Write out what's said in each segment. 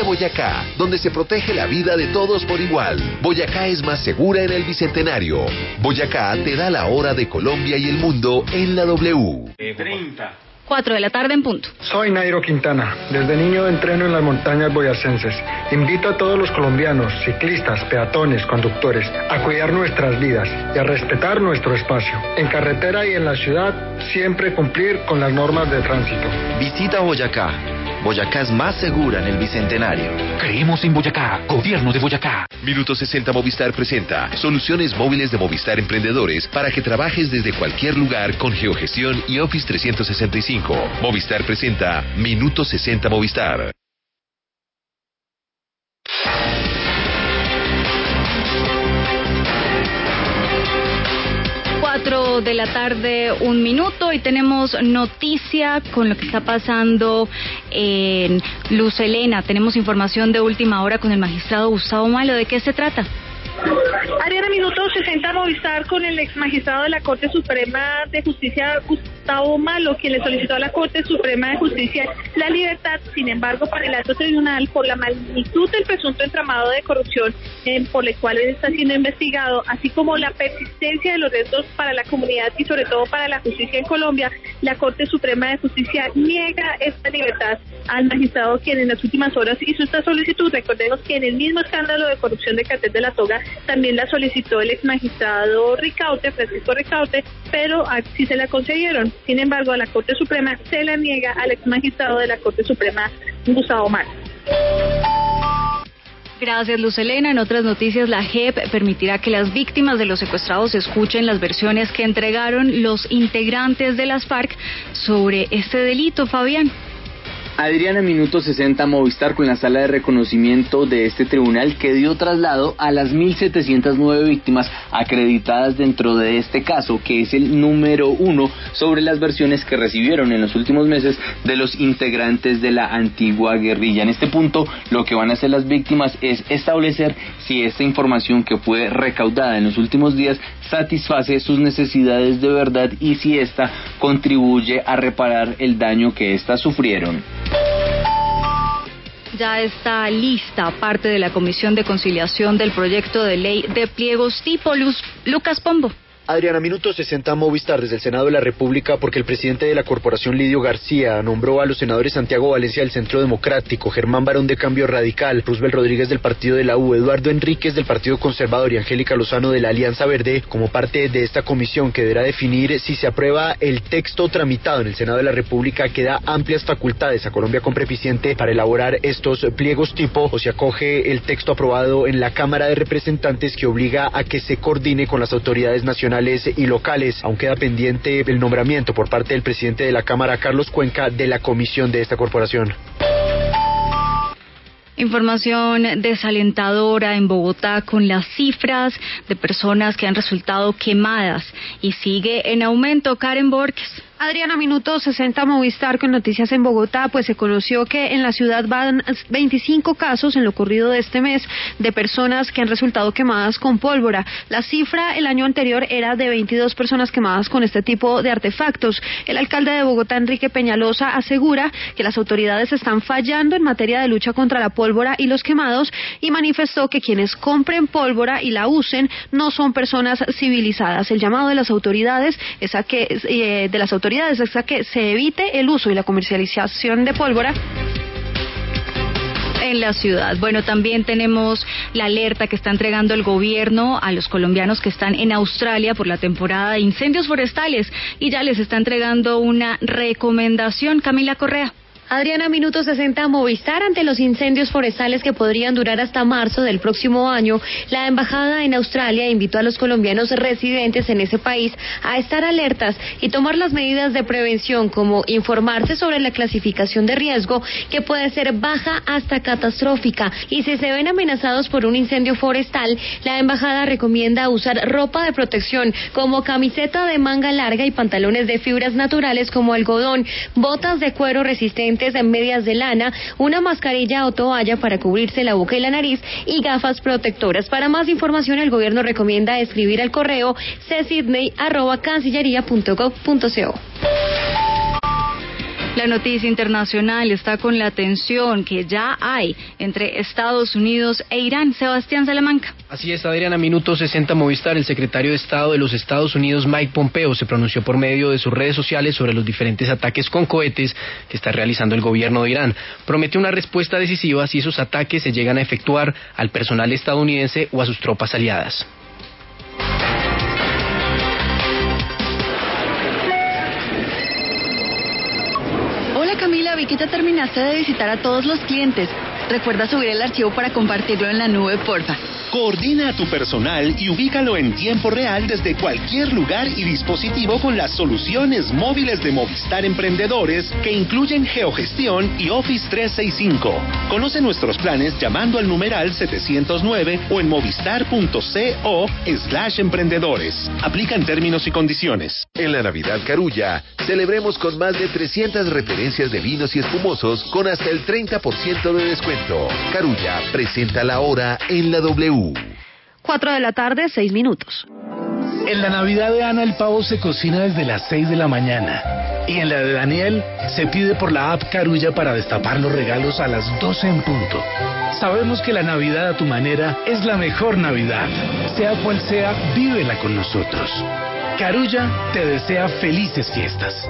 Boyacá, donde se protege la vida de todos por igual. Boyacá es más segura en el Bicentenario. Boyacá te da la hora de Colombia y el mundo en la W. 4 de la tarde en punto. Soy Nairo Quintana. Desde niño entreno en las montañas boyacenses. Invito a todos los colombianos, ciclistas, peatones, conductores, a cuidar nuestras vidas y a respetar nuestro espacio. En carretera y en la ciudad, siempre cumplir con las normas de tránsito. Visita Boyacá. Boyacá es más segura en el Bicentenario. Creemos en Boyacá, Gobierno de Boyacá. Minuto 60 Movistar presenta soluciones móviles de Movistar Emprendedores para que trabajes desde cualquier lugar con geogestión y Office 365. Movistar presenta Minuto 60 Movistar. De la tarde, 1 minuto, y tenemos noticia con lo que está pasando en Luz Helena. Tenemos información de última hora con el magistrado Gustavo Malo. ¿De qué se trata? Ariana, minuto 60 Movistar con el ex magistrado de la Corte Suprema de Justicia, Gustavo Malo, quien le solicitó a la Corte Suprema de Justicia la libertad. Sin embargo, para el alto tribunal, por la magnitud del presunto entramado de corrupción por el cual él está siendo investigado, así como la persistencia de los riesgos para la comunidad y sobre todo para la justicia en Colombia, la Corte Suprema de Justicia niega esta libertad al magistrado, quien en las últimas horas hizo esta solicitud. Recordemos que en el mismo escándalo de corrupción de Cartel de la Toga también la solicitó el ex magistrado Ricaurte, Francisco Ricaurte, pero sí se la concedieron. Sin embargo, a la Corte Suprema se la niega al ex magistrado de la Corte Suprema, Gustavo Malo. Gracias, Luz Helena. En otras noticias, la JEP permitirá que las víctimas de los secuestrados escuchen las versiones que entregaron los integrantes de las FARC sobre este delito. Fabián. Adriana, minuto 60 Movistar con la sala de reconocimiento de este tribunal que dio traslado a las 1.709 víctimas acreditadas dentro de este caso, que es el número 1 sobre las versiones que recibieron en los últimos meses de los integrantes de la antigua guerrilla. En este punto, lo que van a hacer las víctimas es establecer si esta información que fue recaudada en los últimos días satisface sus necesidades de verdad y si esta contribuye a reparar el daño que éstas sufrieron. Ya está lista parte de la Comisión de Conciliación del proyecto de ley de pliegos tipo. Lucas Pombo. Adriana, minuto 60 Movistar desde el Senado de la República, porque el presidente de la corporación, Lidio García, nombró a los senadores Santiago Valencia del Centro Democrático, Germán Barón de Cambio Radical, Roosevelt Rodríguez del Partido de la U, Eduardo Enríquez del Partido Conservador y Angélica Lozano de la Alianza Verde como parte de esta comisión que deberá definir si se aprueba el texto tramitado en el Senado de la República, que da amplias facultades a Colombia Compra Eficiente para elaborar estos pliegos tipo, o se acoge el texto aprobado en la Cámara de Representantes que obliga a que se coordine con las autoridades nacionales y locales. Aún queda pendiente el nombramiento por parte del presidente de la Cámara, Carlos Cuenca, de la comisión de esta corporación. Información desalentadora en Bogotá con las cifras de personas que han resultado quemadas y sigue en aumento. Karen Borges. Adriana, minuto 60 Movistar con noticias en Bogotá, pues se conoció que en la ciudad van 25 casos en lo corrido de este mes de personas que han resultado quemadas con pólvora. La cifra el año anterior era de 22 personas quemadas con este tipo de artefactos. El alcalde de Bogotá, Enrique Peñalosa, asegura que las autoridades están fallando en materia de lucha contra la pólvora y los quemados y manifestó que quienes compren pólvora y la usen no son personas civilizadas. El llamado de las autoridades es a que se evite el uso y la comercialización de pólvora en la ciudad. Bueno, también tenemos la alerta que está entregando el gobierno a los colombianos que están en Australia por la temporada de incendios forestales y ya les está entregando una recomendación. Camila Correa. Adriana, minuto 60 Movistar. Ante los incendios forestales que podrían durar hasta marzo del próximo año, la embajada en Australia invitó a los colombianos residentes en ese país a estar alertas y tomar las medidas de prevención, como informarse sobre la clasificación de riesgo, que puede ser baja hasta catastrófica, y si se ven amenazados por un incendio forestal, la embajada recomienda usar ropa de protección como camiseta de manga larga y pantalones de fibras naturales como algodón, botas de cuero resistentes en medias de lana, una mascarilla o toalla para cubrirse la boca y la nariz y gafas protectoras. Para más información, el gobierno recomienda escribir al correo csidney@cancillería.gov.co. La noticia internacional está con la tensión que ya hay entre Estados Unidos e Irán. Sebastián Salamanca. Así es, Adriana, minuto 60 Movistar. El secretario de Estado de los Estados Unidos, Mike Pompeo, se pronunció por medio de sus redes sociales sobre los diferentes ataques con cohetes que está realizando el gobierno de Irán. Prometió una respuesta decisiva si esos ataques se llegan a efectuar al personal estadounidense o a sus tropas aliadas. Hola Camila, vi que ya terminaste de visitar a todos los clientes. Recuerda subir el archivo para compartirlo en la nube, porfa. Coordina a tu personal y ubícalo en tiempo real desde cualquier lugar y dispositivo con las soluciones móviles de Movistar Emprendedores que incluyen geogestión y Office 365. Conoce nuestros planes llamando al numeral 709 o en movistar.co/emprendedores. Aplican términos y condiciones. En la Navidad Carulla, celebremos con más de 300 referencias de vinos y espumosos con hasta el 30% de descuento. Carulla presenta la hora en la W. 4:06 p.m. En la Navidad de Ana el pavo se cocina desde las 6 de la mañana y en la de Daniel se pide por la app Carulla para destapar los regalos a las 12 en punto. Sabemos que la Navidad a tu manera es la mejor Navidad. Sea cual sea, vívela con nosotros. Carulla te desea felices fiestas.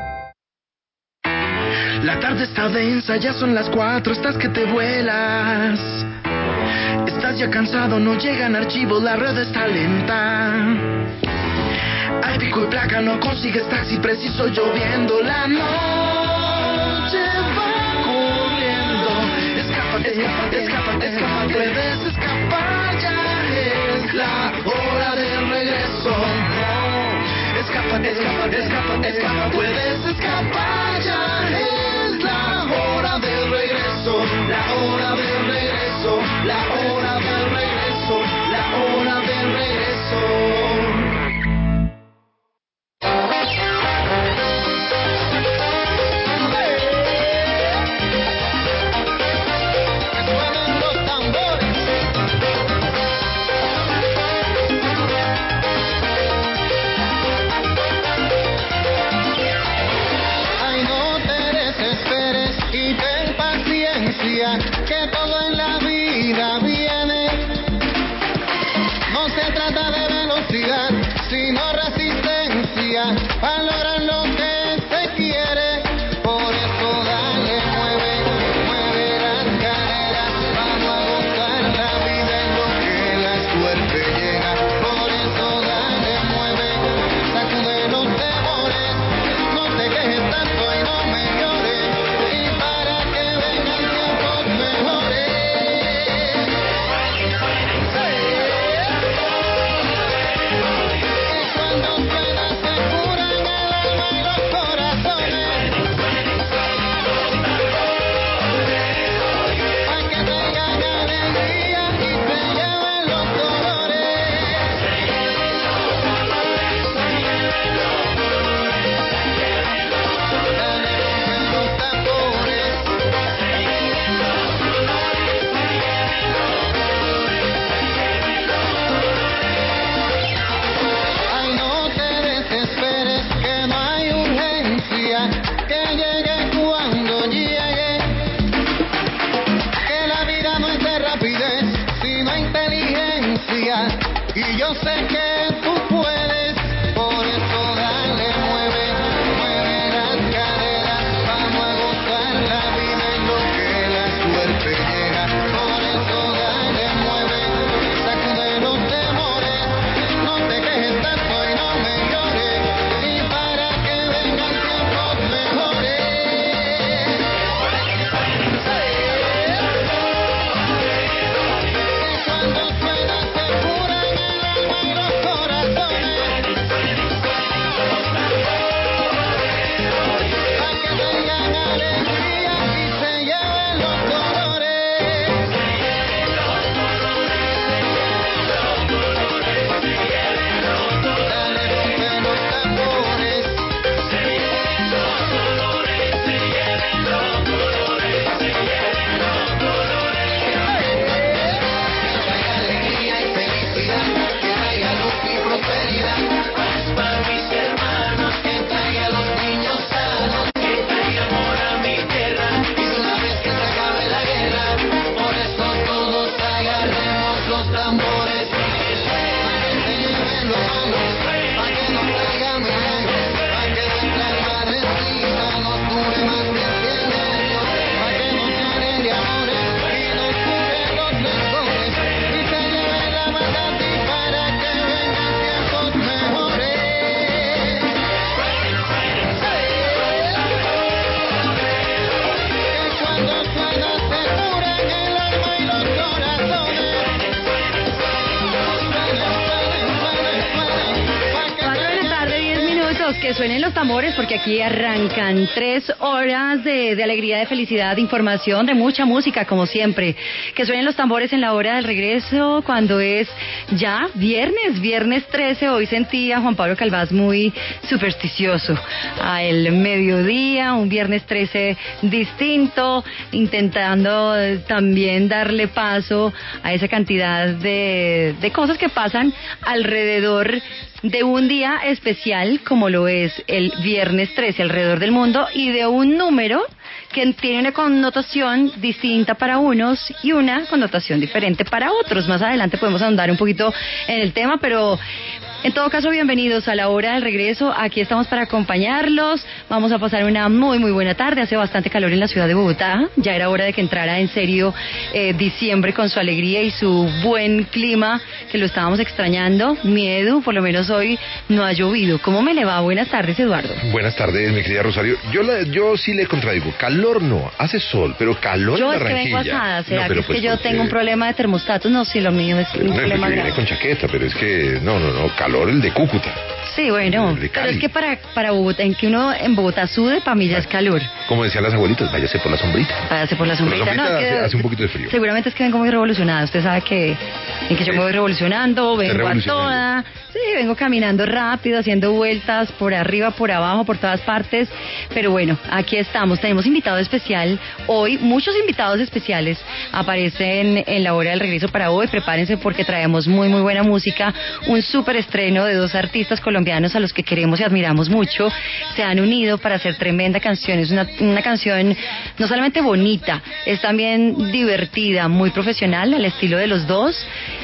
La tarde está densa, ya son las 4, estás que te vuelas. Estás ya cansado, no llegan archivos, la red está lenta. Hay pico y placa, no consigues taxi, preciso lloviendo. La noche va corriendo. Escápate, escápate, escápate, escápate. Puedes escapar, ya es la hora del regreso. Escápate, escápate, escápate, escápate. Puedes escapar, ya es la hora del regreso. La hora del regreso. La hora del regreso. La hora del regreso. suenen los tambores porque aquí arrancan 3 horas de alegría, de felicidad, de información, de mucha música como siempre. Que suenen los tambores en la hora del regreso cuando es ya viernes 13. Hoy sentí a Juan Pablo Calvás muy supersticioso. Al mediodía, un viernes 13 distinto, intentando también darle paso a esa cantidad de cosas que pasan alrededor de un día especial como lo es el viernes 13 alrededor del mundo, y de un número que tiene una connotación distinta para unos y una connotación diferente para otros. Más adelante podemos ahondar un poquito en el tema, pero en todo caso, bienvenidos a la hora del regreso. Aquí estamos para acompañarlos. Vamos a pasar una muy buena tarde. Hace bastante calor en la ciudad de Bogotá. Ya era hora de que entrara en serio diciembre con su alegría y su buen clima, que lo estábamos extrañando. Mi Edu, por lo menos hoy no ha llovido. ¿Cómo me le va? Buenas tardes, Eduardo. Buenas tardes, mi querida Rosario. Yo sí le contradigo. Calor no, hace sol, pero calor en Barranquilla. Yo es que vengo asada. ¿Será no, que es que yo tengo un problema de termostatos? No, sí, lo mío es un problema grave. Con chaqueta, pero es que no, calor el de Cúcuta. Sí, bueno, pero es que para Bogotá, en que uno en Bogotá sude, para mí ya es calor. Como decían las abuelitas, váyase por la sombrita. Váyase por la sombrita. No, hace un poquito de frío. Seguramente es que vengo muy revolucionada. Usted sabe que yo me voy revolucionando, vengo a toda. Sí, vengo caminando rápido, haciendo vueltas por arriba, por abajo, por todas partes. Pero bueno, aquí estamos. Tenemos invitado especial hoy. Muchos invitados especiales aparecen en la hora del regreso para hoy. Prepárense porque traemos muy buena música. Un súper estreno de 2 artistas colombianos a los que queremos y admiramos mucho. Se han unido para hacer tremenda canción. Es una canción no solamente bonita, es también divertida, muy profesional, al estilo de los dos.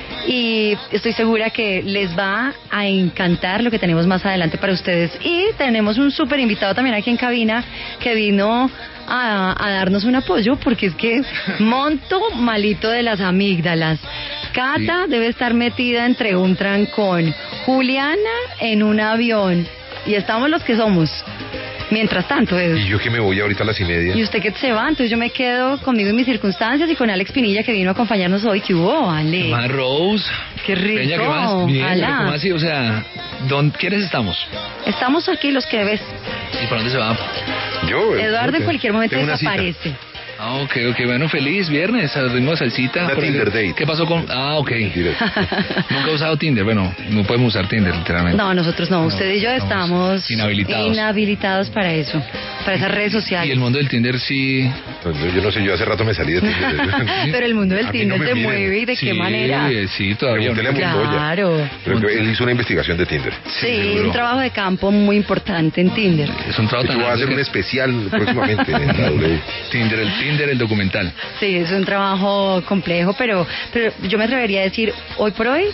Y estoy segura que les va a encantar lo que tenemos más adelante para ustedes. Y tenemos un súper invitado también aquí en cabina que vino a darnos un apoyo, porque es que monto malito de las amígdalas. Cata debe estar metida entre un trancón, Juliana en un avión, y estamos los que somos. Mientras tanto, Edu. Y yo que me voy ahorita a las 1:30. ¿Y usted que se va? Entonces yo me quedo conmigo en mis circunstancias y con Alex Pinilla, que vino a acompañarnos hoy. ¿Qué hubo, Ale? Más Rose. Qué rico. Peña, ¿qué más? Bien, ¿cómo así? O sea, ¿quiénes estamos? Estamos aquí los que ves. ¿Y para dónde se va? Yo. Eduardo en cualquier momento desaparece. Ah, ok, bueno, feliz viernes, al ritmo de salsita. Una Tinder date. ¿Qué pasó con...? Ah, ok. Nunca he usado Tinder, bueno, no podemos usar Tinder, literalmente. No, nosotros no, usted y yo estamos inhabilitados para eso, para esas redes sociales. Y el mundo del Tinder sí... Yo no sé, yo hace rato me salí de Tinder. Pero el mundo del Tinder se mueve, ¿y de qué manera? Sí, todavía. Claro. Creo que él hizo una investigación de Tinder. Sí, un trabajo de campo muy importante en Tinder. Es un trabajo voy a hacer un especial próximamente en la W. Tinder, el documental. Sí, es un trabajo complejo, pero yo me atrevería a decir hoy por hoy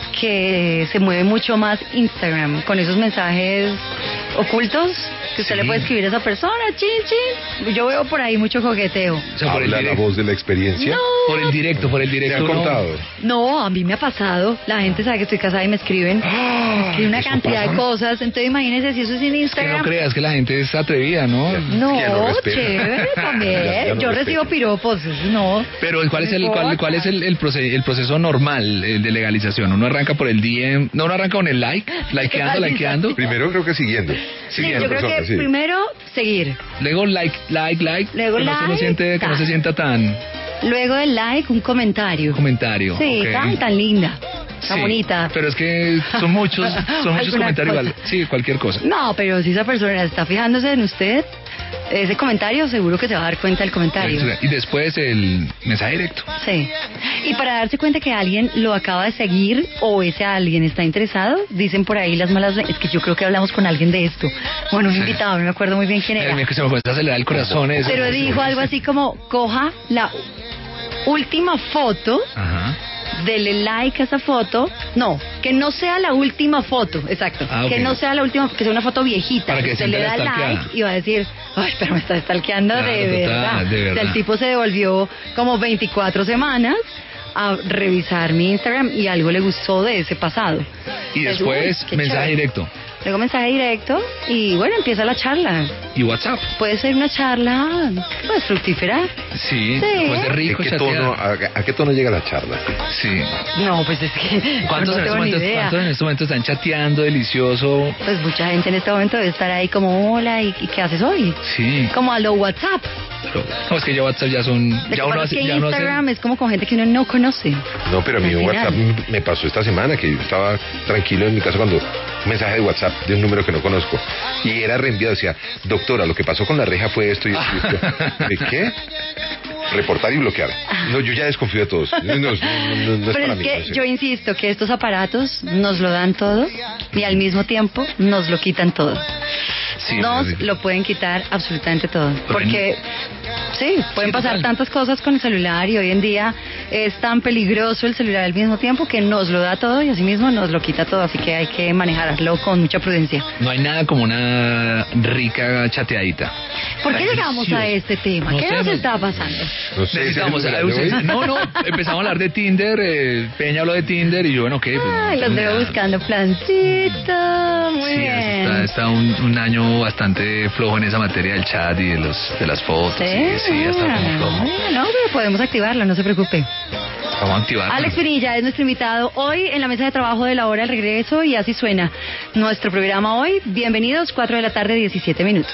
que se mueve mucho más Instagram con esos mensajes ocultos que usted le puede escribir a esa persona, chin. Yo veo por ahí mucho coqueteo. O sea, ¿habla la voz de la experiencia? No. Por el directo. ¿Te han contado? No, a mí me ha pasado. La gente sabe que estoy casada y me escriben. Escriben una cantidad de cosas. Entonces imagínense si eso es en Instagram. Es que no creas que la gente es atrevida, ¿no? No, chévere también. Yo recibo piropos, no. Pero ¿cuál es el proceso normal de legalización? ¿Uno arranca por el DM? ¿No uno arranca con el likeando? Primero creo que siguiendo. Sí, yo creo que primero seguir. Luego like. Luego que no se sienta tan... Luego del like, un comentario. Sí, okay. tan linda. Tan bonita. Pero es que son muchos comentarios igual. Sí, cualquier cosa. No, pero si esa persona está fijándose en usted, ese comentario seguro que se va a dar cuenta del comentario. Y después el mensaje directo. Sí. Y para darse cuenta que alguien lo acaba de seguir o ese alguien está interesado, dicen por ahí las malas... Es que yo creo que hablamos con alguien de esto. Bueno, un invitado, no me acuerdo muy bien quién era. Que se me puede acelerar el corazón. Pero dijo algo así como, coja la última foto... Ajá. Dele like a esa foto. No, que no sea la última foto. Exacto. Okay. Que no sea la última, que sea una foto viejita. Para que usted le da like y va a decir, ay, pero me está stalkeando de verdad. O sea, el tipo se devolvió como 24 semanas a revisar mi Instagram y algo le gustó de ese pasado. Y después, mensaje directo. luego mensaje directo y bueno, empieza la charla. ¿Y WhatsApp? Puede ser una charla, pues, fructífera. Sí, puede ser rico. ¿A qué tono llega la charla? Sí. No, pues es que ¿Cuántos en este momento están chateando delicioso? Pues mucha gente en este momento debe estar ahí como, hola, ¿y qué haces hoy? Sí. Como a lo WhatsApp. No, es que ya WhatsApp ya son... Ya uno hace, Instagram es como con gente que uno no conoce. No, pero a mí WhatsApp me pasó esta semana que yo estaba tranquilo en mi casa cuando un mensaje de WhatsApp de un número que no conozco y era reenviado, decía, doctora, lo que pasó con la reja fue esto y esto. ¿De qué? Reportar y bloquear. No, yo ya desconfío de todos. No es pero para es mí. que yo insisto que estos aparatos nos lo dan todo y al mismo tiempo nos lo quitan todo. Sí, nos lo pueden quitar absolutamente todo. Porque sí, pueden pasar tantas cosas con el celular y hoy en día es tan peligroso el celular al mismo tiempo que nos lo da todo y asimismo nos lo quita todo. Así que hay que manejarlo con mucha prudencia. No hay nada como una rica chateadita. ¿Por qué llegamos a este tema? No ¿Qué sé, nos está pasando? No sé, empezamos a hablar de Tinder, Peña habló de Tinder y yo, bueno, ¿qué? Ay, los veo buscando plancito, muy bien. Está un año bastante flojo en esa materia del chat y de las fotos. Sí, está como flojo. No, pero podemos activarlo, no se preocupe. Vamos a activarlo. Alex Pinilla es nuestro invitado hoy en la mesa de trabajo de la hora del regreso y así suena nuestro programa hoy. Bienvenidos, 4 de la tarde, 17 minutos.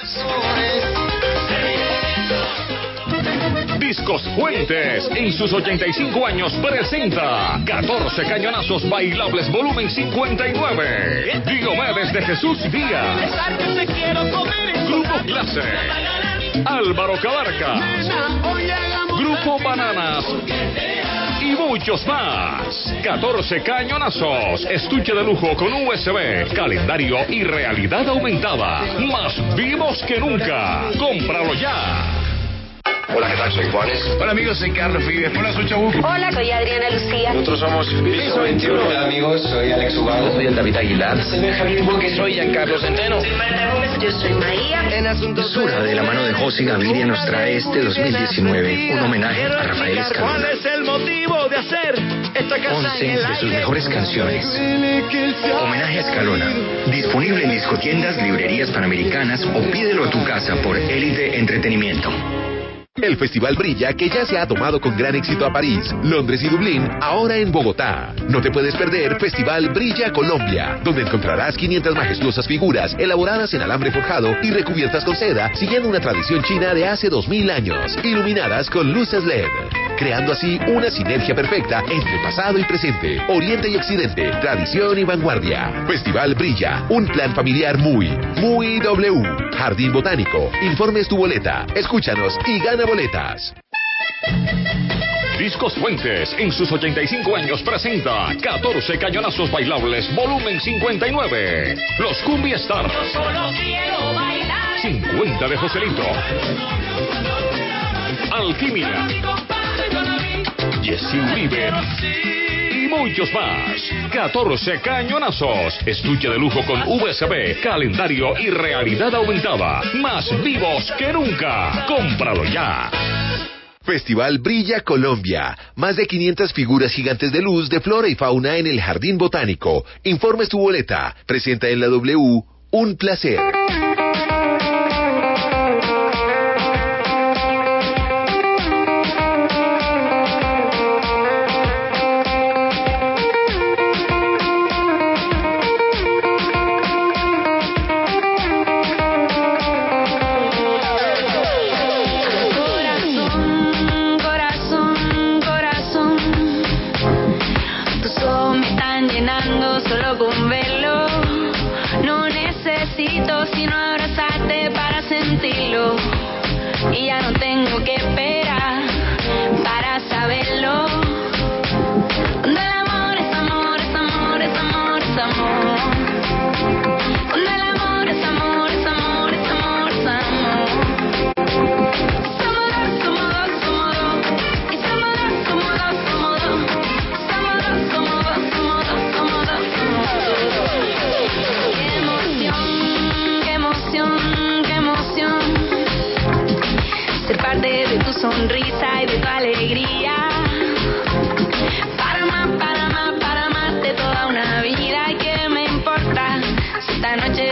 Discos Fuentes, en sus 85 años, presenta 14 cañonazos bailables volumen 59. Diomedes de Jesús Díaz, Grupo Clase, Álvaro Cabarca, Grupo Bananas y muchos más. 14 cañonazos, estuche de lujo con USB, calendario y realidad aumentada. Más vivos que nunca. Cómpralo ya. Hola, ¿qué tal? Soy Juanes. Hola, amigos, soy Carlos Vives. Hola, soy Chabuco. Hola, soy Adriana Lucía. Nosotros somos Piso 21. Hola, amigos, soy Alex Ubago. Soy el David Aguilar. Soy Benjamín Boque. Soy Giancarlo Centeno. Soy Marta Gómez. Yo soy María. Sura, de la mano de José Gaviria, nos trae este 2019 un homenaje a Rafael Escalona. ¿Cuál es el motivo de hacer esta casa 11 de sus mejores canciones. Homenaje a Escalona. Disponible en discotiendas, librerías panamericanas o pídelo a tu casa por Élite Entretenimiento. El festival Brilla, que ya se ha tomado con gran éxito a París, Londres y Dublín, ahora en Bogotá. No te puedes perder Festival Brilla Colombia, donde encontrarás 500 majestuosas figuras elaboradas en alambre forjado y recubiertas con seda, siguiendo una tradición china de hace 2000 años, iluminadas con luces LED, creando así una sinergia perfecta entre pasado y presente, oriente y occidente, tradición y vanguardia. Festival Brilla, un plan familiar muy W. Jardín Botánico. Informes tu boleta, escúchanos y gana boletas. Discos Fuentes, en sus 85 años, presenta 14 cañonazos bailables, volumen 59. Los Cumbia Stars. 50 de Joselito. Alquimia. Jessy Uribe. Y muchos más. 14 cañonazos. Estuche de lujo con USB, calendario y realidad aumentada. Más vivos que nunca. Cómpralo ya. Festival Brilla Colombia. Más de 500 figuras gigantes de luz de flora y fauna en el Jardín Botánico. Informes tu boleta. Presenta en la W. Un placer. Sino abrazarte para sentirlo y ya no tengo que esperar para saberlo. Cuando el amor es amor, es amor, es amor, es amor. Cuando el amor es amor, es amor, es amor, es amor. Somos dos, somos dos, somos dos. Y somos dos, somos dos, somos dos. Somos dos, somos dos, somos dos, somos dos, somos dos. Qué emoción. Qué emoción, ser parte de tu sonrisa y de tu alegría. Para más de toda una vida. ¿Qué me importa si esta noche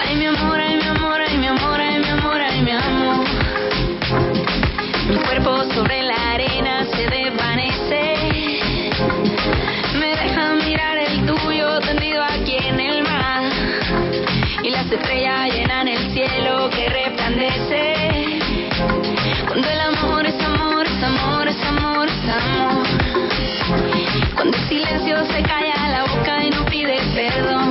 Ay, mi amor, ay, mi amor, ay, mi amor, ay, mi amor, ay, mi amor. Mi cuerpo sobre la arena se desvanece. Me deja mirar el tuyo tendido aquí en el mar. Y las estrellas llenan el cielo que resplandece. Cuando el amor es amor, es amor, es amor, es amor. Cuando el silencio se calla la boca y no pide perdón.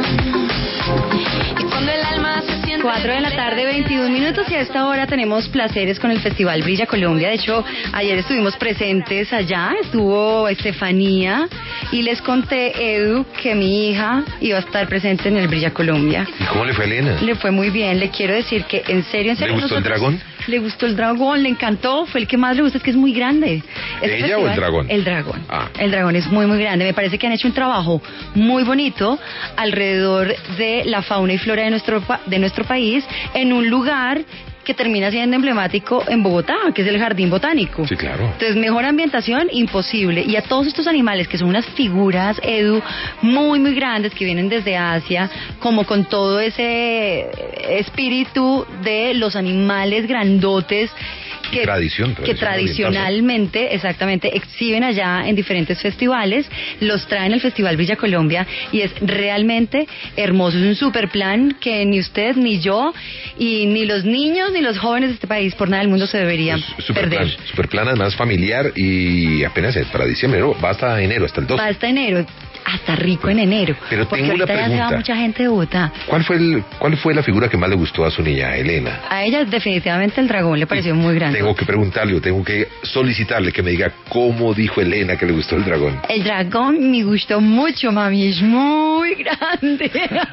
Y cuando el alma se siente... 4 de la tarde, 21 minutos, y a esta hora tenemos placeres con el Festival Brilla Colombia. De hecho, ayer estuvimos presentes allá, estuvo Estefanía, y les conté, Edu, que mi hija iba a estar presente en el Brilla Colombia. ¿Y cómo le fue a Elena? Le fue muy bien, le quiero decir que en serio... ¿Le gustó el dragón? Le gustó el dragón, le encantó, fue el que más le gusta, es que es muy grande. ¿Ella festival, o el dragón? El dragón. Ah. El dragón es muy, muy grande. Me parece que han hecho un trabajo muy bonito alrededor de la fauna y flora de nuestro país, en un lugar que termina siendo emblemático en Bogotá, que es el Jardín Botánico. Sí, claro. Entonces, mejor ambientación, imposible. Y a todos estos animales, que son unas figuras, Edu, muy, muy grandes, que vienen desde Asia, como con todo ese espíritu de los animales grandotes, que tradicionalmente, exactamente, exhiben allá en diferentes festivales, los traen al Festival Brilla Colombia, y es realmente hermoso. Es un super plan que ni usted, ni yo, y ni los niños, ni los jóvenes de este país, por nada del mundo se deberían perder. Super plan, además familiar, y apenas es para diciembre, ¿no? Va hasta enero, hasta el 2. Va hasta enero. Hasta rico en enero. Pero porque tengo una pregunta. Ya se va mucha gente de Bogotá. ¿Cuál fue la figura que más le gustó a su niña, a Elena? A ella definitivamente el dragón le pareció muy grande. Tengo que preguntarle, tengo que solicitarle que me diga cómo dijo Elena que le gustó el dragón. El dragón me gustó mucho, mami, es muy grande.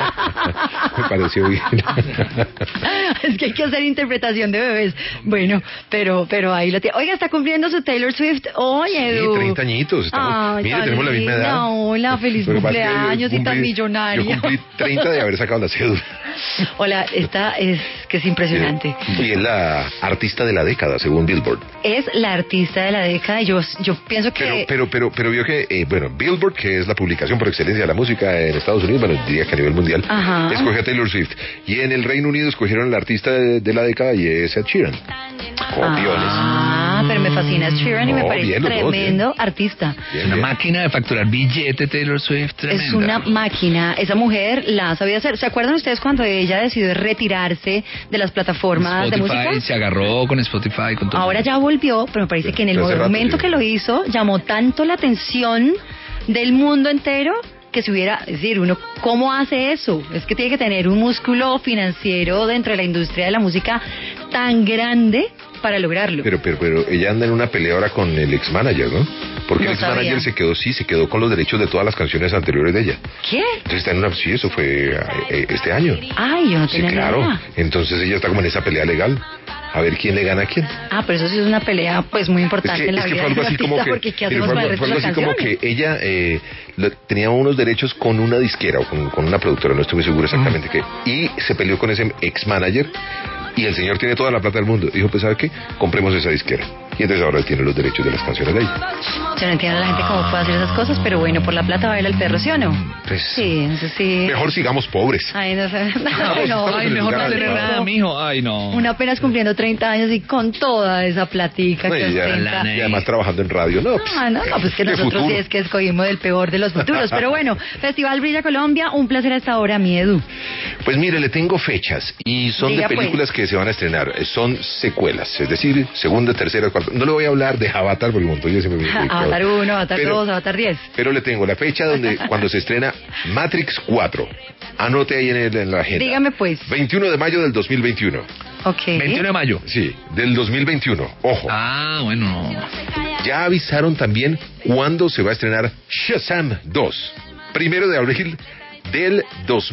Me pareció bien. Es que hay que hacer interpretación de bebés. Bueno, pero ahí lo tiene. Oiga, está cumpliendo su Taylor Swift. Oye, Edu. Sí, 30 añitos. Mire, tenemos la misma edad. Hola, feliz cumpleaños y tan millonaria. Yo cumplí 30 de haber sacado la cédula. Hola, esta es que es impresionante. Y es la artista de la década, según Billboard. Es la artista de la década, y yo pienso que... Pero vio que, Billboard, que es la publicación por excelencia de la música en Estados Unidos, bueno, diría que a nivel mundial, escogió a Taylor Swift. Y en el Reino Unido escogieron la artista de la década, y es Ed Sheeran. Pero me fascina Ed Sheeran, y me parece tremendo artista. Una máquina de facturar billete, Taylor Swift, tremenda. Es una máquina. Esa mujer la sabía hacer. ¿Se acuerdan ustedes cuando ella decidió retirarse de las plataformas de música? Se agarró con Spotify, con todo. Ahora ya volvió, pero me parece que en el momento que lo hizo, llamó tanto la atención del mundo entero, que si hubiera, es decir, uno, ¿cómo hace eso? Es que tiene que tener un músculo financiero dentro de la industria de la música tan grande para lograrlo. Pero ella anda en una pelea ahora con el ex-manager, ¿no? Porque el ex-manager se quedó con los derechos de todas las canciones anteriores de ella. ¿Qué? Entonces está en una... Sí, eso fue este año. Ay, yo no tenía Sí, claro. idea. Entonces ella está como en esa pelea legal. A ver quién le gana a quién. Pero eso sí es una pelea pues muy importante en la vida de un artista, porque ¿qué hacemos con el resto de las canciones? Como que ella tenía unos derechos con una disquera o con una productora, no estoy muy seguro exactamente qué, y se peleó con ese ex-manager, y el señor tiene toda la plata del mundo. Dijo, pues ¿sabe qué? Compremos esa disquera. Y entonces ahora él tiene los derechos de las canciones de ella. Yo no entiendo a la gente cómo puede hacer esas cosas, pero bueno, por la plata baila el perro, ¿sí o no? Pues, sí, eso sí. Mejor sigamos pobres. Ay, no sé. Ay, mejor no tener nada, mijo. Ay, no. Una apenas cumpliendo 30 años y con toda esa platica que ostenta. Y además trabajando en radio, ¿no? Pues que nosotros sí es que escogimos el peor de los futuros. Pero bueno, Festival Brilla Colombia, un placer hasta ahora, mi Edu. Pues mire, le tengo fechas, y son de películas que se van a estrenar. Son secuelas, es decir, segunda, tercera, cuarta. No le voy a hablar de Avatar, porque Montoya se me viene. Avatar 1, Avatar 2, Avatar 10. Pero le tengo la fecha cuando se estrena Matrix 4. Anote ahí en la agenda. Dígame pues. 21 de mayo del 2021. Ok. 21 de mayo. Sí, del 2021. Ojo. Bueno. Ya avisaron también cuándo se va a estrenar Shazam 2. 1 de abril del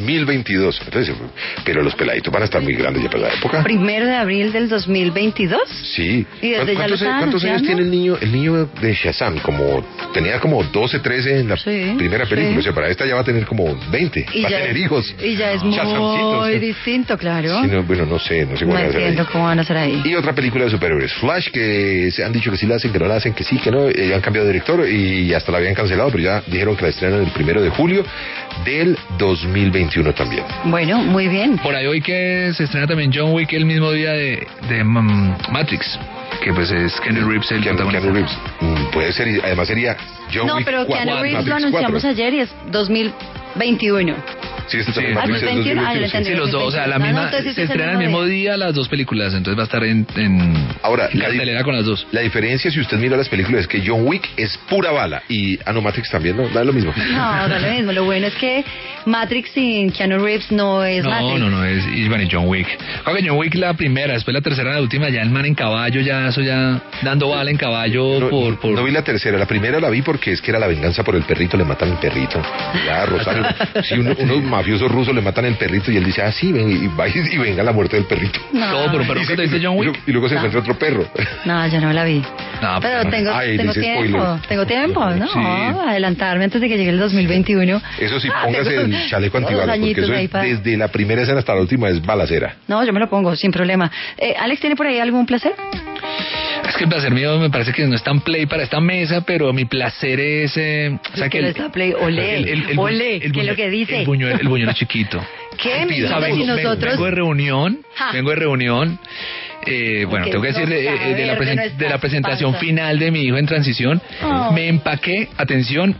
2022. Entonces, pero los peladitos van a estar muy grandes ya para la época. 1 de abril del 2022. Sí. ¿Y desde ya lo ¿Cuántos años tiene el niño de Shazam? Tenía como 12, 13 en la primera película. O sea, para esta ya va a tener como 20. Va a tener hijos. Y ya es muy distinto, claro. Sí, no sé cómo van a hacer ahí. Cómo van a hacer ahí. Y otra película de superhéroes, Flash, que se han dicho que sí la hacen, que no la hacen, que sí, que no. Ya han cambiado de director y hasta la habían cancelado, pero ya dijeron que la estrenan el 1 de julio del 2021 también. Bueno, muy bien. Por ahí hoy que se estrena también John Wick el mismo día de Matrix, que pues es Keanu Reeves el protagonista. Keanu Reeves. Puede ser, y además sería John No, Wick pero 4, Keanu Reeves Matrix lo anunciamos 4. ayer y es 2021. Sí, este también Ah, Matrix es 21, 2021. Sí, los dos, o sea, la misma, entonces se es el estrenan el mismo mismo día las dos películas, entonces va a estar en Ahora, cartelera con las dos. La diferencia, si usted mira las películas, es que John Wick es pura bala y Matrix también, ¿no? Da lo mismo. No, da lo mismo. Lo bueno es que Matrix sin Keanu Reeves no es Matrix. No, es y bueno, John Wick. Creo que John Wick la primera, después la tercera, la última, ya el man en caballo, ya eso ya dando bala en caballo por... No vi la tercera, la primera la vi porque es que era la venganza por el perrito, le matan el perrito. Ya, Rosario, sí, unos mafiosos rusos le matan el perrito y él dice, sí, ven, y va y venga la muerte del perrito. No. Todo por un perro que te dice John Wick. Y luego se encuentra otro perro. No, yo no la vi. No, pero tengo tiempo, ¿no? Sí. Adelantarme antes de que llegue el 2021. Eso sí, póngase el chaleco antibalas, porque eso es, desde la primera escena hasta la última es balacera. No, yo me lo pongo, sin problema. Alex, ¿tiene por ahí algún placer? Es que el placer mío me parece que no es tan play para esta mesa, pero mi placer es... o sea, que no está play, olé, ¿qué es lo que dice? El buñuelo chiquito. ¿Qué? Si nosotros... Vengo de reunión. Bueno, tengo que decir de la presentación final de mi hijo en transición, me empaqué, atención,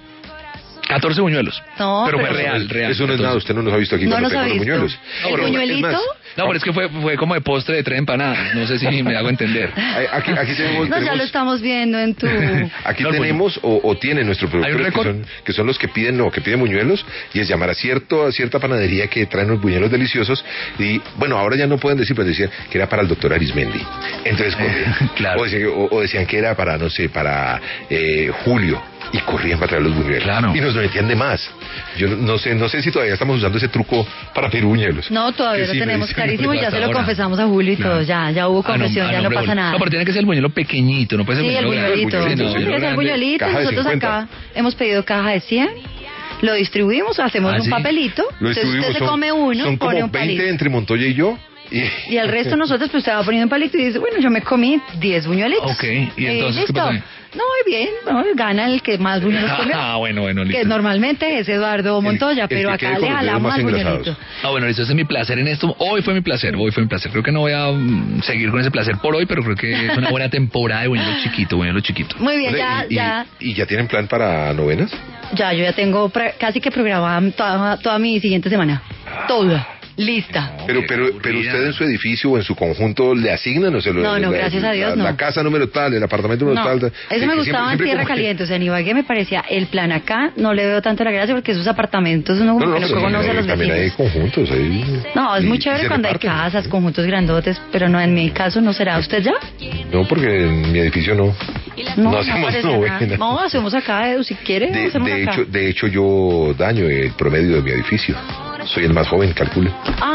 14 buñuelos. No, pero fue real. Eso no es nada, usted no nos ha visto aquí cuando tengo los buñuelos. ¿El buñuelito? No, pero es que fue como de postre de 3 empanadas. No sé si me hago entender. Aquí tenemos... ya lo estamos viendo en tu... Aquí tenemos, o tiene nuestro productor, que son los que piden buñuelos, y es llamar a cierta panadería que traen los buñuelos deliciosos, y bueno, ahora ya no pueden decir, pero decían que era para el doctor Arismendi. Entonces, claro. o decían que era para, no sé, para Julio, y corrían para traer los buñuelos. Claro. Y nos metían de más. Yo no sé si todavía estamos usando ese truco para pedir buñuelos. No, todavía lo tenemos clarísimo, ya se lo confesamos a Julio y todo, ya hubo confesión, ya no pasa nada. No, pero tiene que ser el buñuelo pequeñito, no puede ser el buñuelito. Sí, tiene que ser el buñuelito. Nosotros acá hemos pedido caja de 100, lo distribuimos, hacemos un papelito, entonces usted se come uno, son pone como un palito. 20 entre Montoya y yo. Y el resto nosotros pues usted va poniendo un palito y dice, bueno, yo me comí 10 buñuelitos. Ok, y entonces ¿qué pasa? No, muy bien, gana el que más buñuelos comió. Bueno, listo. Que normalmente es Eduardo Montoya, pero acá le jalamos al buñuelito. Bueno, listo, ese es mi placer en esto. Hoy fue mi placer. Creo que no voy a seguir con ese placer por hoy, pero creo que es una buena temporada de buñuelo chiquito. Muy bien, ya. ¿Y ya tienen plan para novenas? Ya, yo ya tengo casi que programada toda mi siguiente semana. Toda. Lista. Pero usted en su edificio o en su conjunto le asignan, o se lo... No, gracias a Dios, no. La casa número tal, el apartamento número tal. Eso me gustaba en Tierra Caliente, o sea, en Ibagué me parecía el plan acá, no le veo tanto la gracia porque esos apartamentos uno como que no conoce a los vecinos. También hay conjuntos ahí. No, es muy chévere cuando hay casas, conjuntos grandotes, pero no, en mi caso no será. ¿Usted ya? No, porque en mi edificio no. No hacemos novenas. No, hacemos acá, si quiere, hacemos acá. De hecho, yo daño el promedio de mi edificio. Soy el más joven, calcule.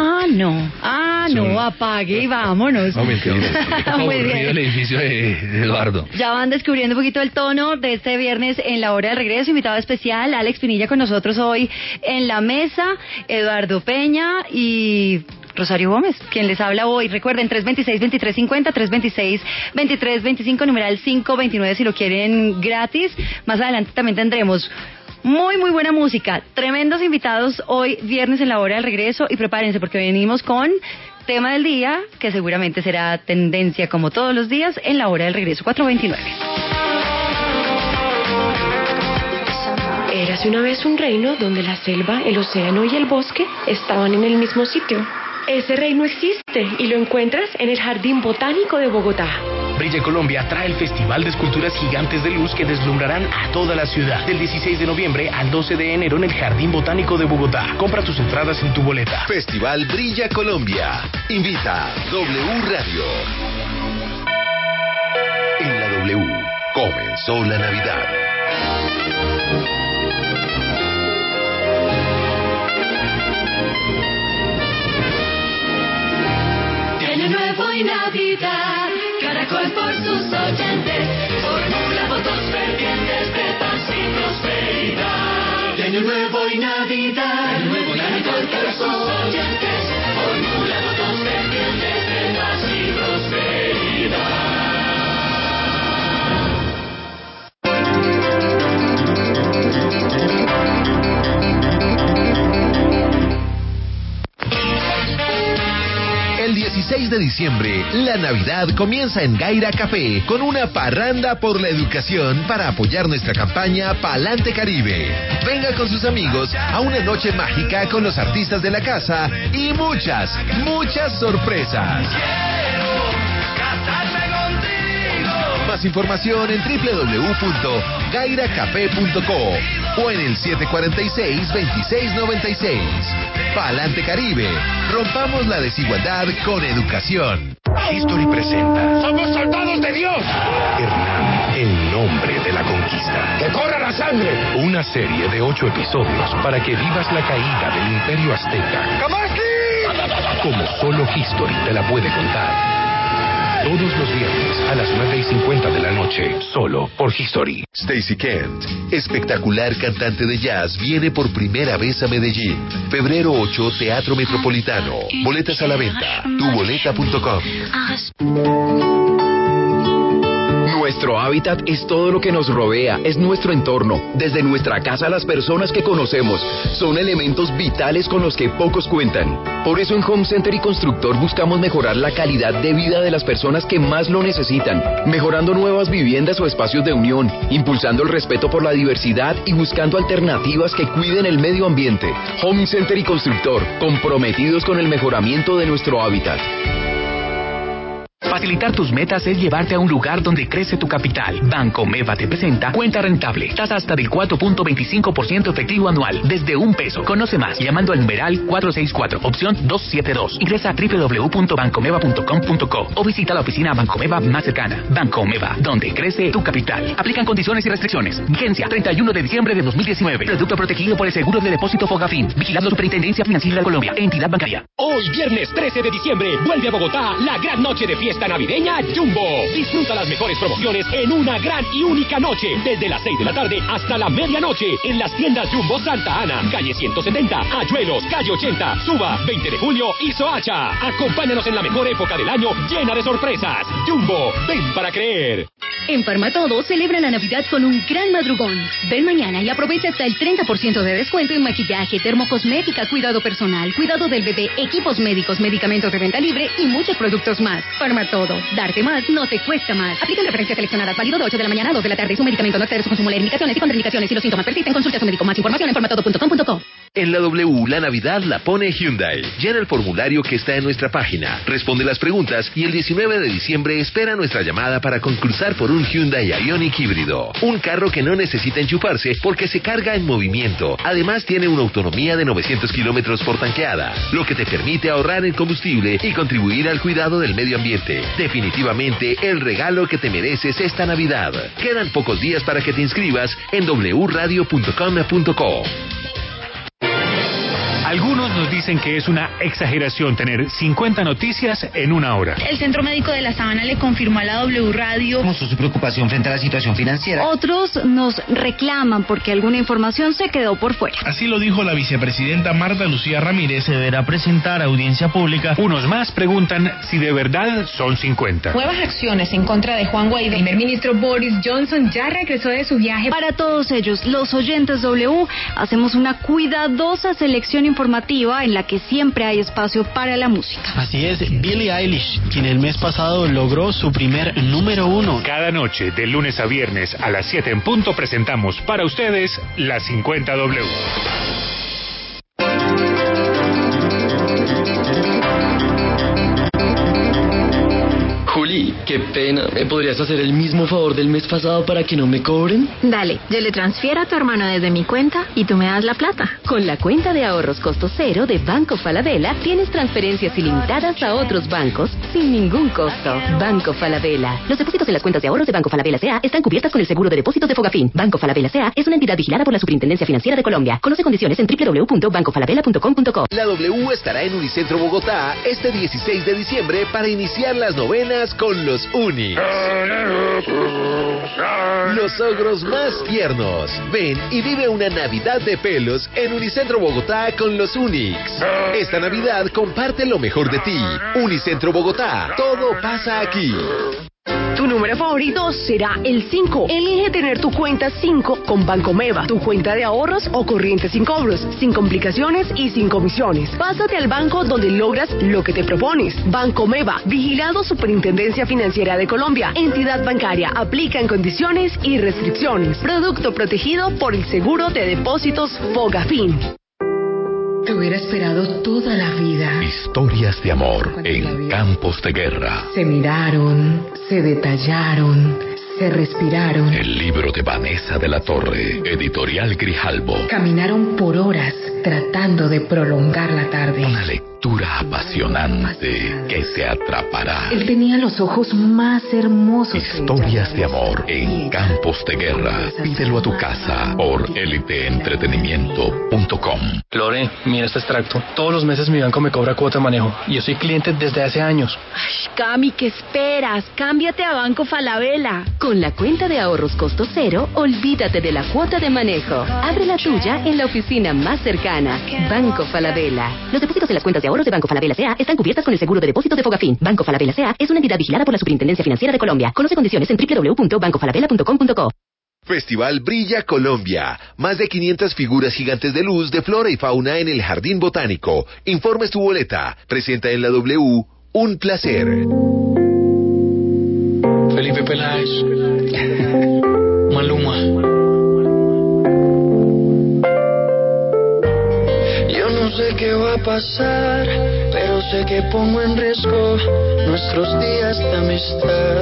No, apague y vámonos. Muy bien. El edificio de Eduardo. Ya van descubriendo un poquito el tono de este viernes en la hora del regreso. Invitado especial, Alex Pinilla con nosotros hoy en la mesa, Eduardo y Rosario Gómez, quien les habla hoy. Recuerden, 326-2350, 326-2325, numeral 529 si lo quieren gratis. Más adelante también tendremos muy buena música, tremendos invitados hoy viernes en la hora del regreso, y prepárense porque venimos con tema del día que seguramente será tendencia como todos los días en la hora del regreso, 4:29. Érase una vez un reino donde la selva, el océano y el bosque estaban en el mismo sitio. Ese reino existe y lo encuentras en el Jardín Botánico de Bogotá. Brilla Colombia trae el Festival de Esculturas Gigantes de Luz que deslumbrarán a toda la ciudad. Del 16 de noviembre al 12 de enero en el Jardín Botánico de Bogotá. Compra tus entradas en tu boleta. Festival Brilla Colombia. Invita W Radio. En la W comenzó la Navidad. Año Nuevo y Navidad, Caracol por sus oyentes, formula votos fervientes de paz y prosperidad. Año Nuevo y Navidad, Caracol por sus oyentes, formula votos fervientes de paz y prosperidad. 16 de diciembre, la Navidad comienza en Gaira Café con una parranda por la educación para apoyar nuestra campaña Palante Caribe. Venga con sus amigos a una noche mágica con los artistas de la casa y muchas sorpresas. Más información en www.gairacafé.co o en el 746-2696. Palante Caribe. Rompamos la desigualdad con educación. History presenta ¡Somos soldados de Dios! Hernán, el nombre de la conquista. ¡Que corra la sangre! Una serie de 8 episodios para que vivas la caída del Imperio Azteca. ¡Kamaski! Como solo History te la puede contar. Todos los viernes a las 9:50 de la noche, solo por History. Stacy Kent, espectacular cantante de jazz, viene por primera vez a Medellín. Febrero 8, Teatro Metropolitano. Boletas a la venta. tuboleta.com. Nuestro hábitat es todo lo que nos rodea, es nuestro entorno, desde nuestra casa a las personas que conocemos. Son elementos vitales con los que pocos cuentan. Por eso en Home Center y Constructor buscamos mejorar la calidad de vida de las personas que más lo necesitan, mejorando nuevas viviendas o espacios de unión, impulsando el respeto por la diversidad y buscando alternativas que cuiden el medio ambiente. Home Center y Constructor, comprometidos con el mejoramiento de nuestro hábitat. Facilitar tus metas es llevarte a un lugar donde crece tu capital. Bancomeva te presenta Cuenta Rentable. Tasa hasta del 4.25% efectivo anual, desde $1. Conoce más llamando al numeral 464, opción 272. Ingresa a www.bancomeva.com.co o visita la oficina Bancomeva más cercana. Bancomeva, donde crece tu capital. Aplican condiciones y restricciones. Vigencia 31 de diciembre de 2019. Producto protegido por el Seguro de Depósito Fogafín. Vigilando Superintendencia Financiera de Colombia. Entidad bancaria. Hoy, viernes 13 de diciembre, vuelve a Bogotá la gran noche de fiesta navideña Jumbo. Disfruta las mejores promociones en una gran y única noche, desde las 6 de la tarde hasta la medianoche, en las tiendas Jumbo Santa Ana, calle 170, Ayuelos, calle 80, Suba, 20 de julio y Soacha. Acompáñanos en la mejor época del año, llena de sorpresas. Jumbo, ven para creer. En Farmatodo celebra la Navidad con un gran madrugón. Ven mañana y aprovecha hasta el 30% de descuento en maquillaje, termocosmética, cuidado personal, cuidado del bebé, equipos médicos, medicamentos de venta libre y muchos productos más. Farmatodo, darte más no te cuesta más. Aplican referencias seleccionadas, válido de 8 de la mañana a 2 de la tarde. Su medicamento no excede su consumo, leer indicaciones y contraindicaciones. Si los síntomas persisten, consulte a su médico. Más información en farmatodo.com.co. En la W, la Navidad la pone Hyundai. Llena el formulario que está en nuestra página, responde las preguntas y el 19 de diciembre espera nuestra llamada para concursar por un Hyundai Ioniq híbrido. Un carro que no necesita enchufarse porque se carga en movimiento. Además tiene una autonomía de 900 kilómetros por tanqueada, lo que te permite ahorrar en combustible y contribuir al cuidado del medio ambiente. Definitivamente el regalo que te mereces esta Navidad. Quedan pocos días para que te inscribas en wradio.com.co. Algunos nos dicen que es una exageración tener 50 noticias en una hora. El Centro Médico de la Sabana le confirmó a la W Radio. Mostró su preocupación frente a la situación financiera. Otros nos reclaman porque alguna información se quedó por fuera. Así lo dijo la vicepresidenta Marta Lucía Ramírez. Se deberá presentar a audiencia pública. Unos más preguntan si de verdad son 50. Nuevas acciones en contra de Juan Guaidó. El primer ministro Boris Johnson ya regresó de su viaje. Para todos ellos, los oyentes W, hacemos una cuidadosa selección informativa en la que siempre hay espacio para la música. Así es, Billie Eilish, quien el mes pasado logró su primer número 1. Cada noche, de lunes a viernes a las 7 en punto, presentamos para ustedes la 50W. Juli, qué pena. ¿Me podrías hacer el mismo favor del mes pasado para que no me cobren? Dale, yo le transfiero a tu hermano desde mi cuenta y tú me das la plata. Con la cuenta de ahorros costo cero de Banco Falabella tienes transferencias ilimitadas a otros bancos sin ningún costo. Banco Falabella. Los depósitos en las cuentas de ahorros de Banco Falabella S.A. están cubiertas con el seguro de depósitos de Fogafín. Banco Falabella S.A. es una entidad vigilada por la Superintendencia Financiera de Colombia. Conoce condiciones en www.bancofalabella.com.co. La W estará en Unicentro Bogotá este 16 de diciembre para iniciar las novenas con los Unix. Los ogros más tiernos. Ven y vive una Navidad de pelos en Unicentro Bogotá con los Unix. Esta Navidad comparte lo mejor de ti. Unicentro Bogotá. Todo pasa aquí. Tu número favorito será el 5. Elige tener tu cuenta 5 con Bancomeva, tu cuenta de ahorros o corriente sin cobros, sin complicaciones y sin comisiones. Pásate al banco donde logras lo que te propones. Bancomeva, vigilado Superintendencia Financiera de Colombia. Entidad bancaria, aplica en condiciones y restricciones. Producto protegido por el Seguro de Depósitos Fogafín. Te hubiera esperado toda la vida. Historias de amor en campos de guerra. Se miraron, se detallaron, se respiraron. El libro de Vanessa de la Torre, Editorial Grijalbo. Caminaron por horas tratando de prolongar la tarde. Una lectura apasionante que te atrapará. Él tenía los ojos más hermosos. Historias de amor en campos de guerra. Pídelo a tu casa por eliteentretenimiento.com. Lore, mira este extracto. Todos los meses mi banco me cobra cuota de manejo y yo soy cliente desde hace años. Ay, Cami, ¿qué esperas? Cámbiate a Banco Falabella. Con la cuenta de ahorros costo cero, olvídate de la cuota de manejo. Abre la tuya en la oficina más cercana. Banco Falabella. Los depósitos en las cuentas de ahorros de Banco Falabella S.A. están cubiertas con el seguro de depósitos de Fogafín. Banco Falabella S.A. es una entidad vigilada por la Superintendencia Financiera de Colombia. Conoce condiciones en www.bancofalabella.com.co. Festival Brilla Colombia. Más de 500 figuras gigantes de luz de flora y fauna en el Jardín Botánico. Informes tu boleta. Presenta en la W. Un placer. Felipe Peláez. Maluma. Yo no sé qué va a pasar, pero sé que pongo en riesgo nuestros días de amistad.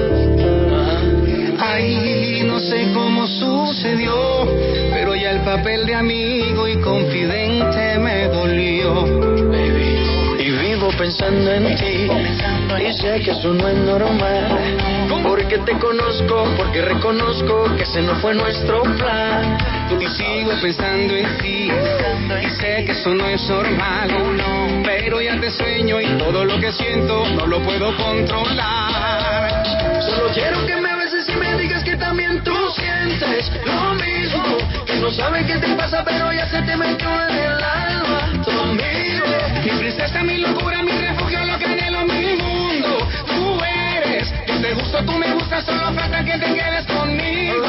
Ay, no sé cómo sucedió, pero ya el papel de amigo y confidente me dolió. Baby. Y vivo pensando en ti, y sé que eso no es normal, porque te conozco, porque reconozco que ese no fue nuestro plan. Y sigo pensando en ti, y sé que eso no es normal, pero ya te sueño y todo lo que siento no lo puedo controlar. Solo quiero que me beses y me digas que también tú sientes lo mismo, que no sabes qué te pasa pero ya se te metió en el alma tu amigo. Mi princesa, mi locura, mi refugio, lo que anhelo, mi mundo. Tú eres, yo te gusto, tú me gustas, solo falta que te quedes conmigo.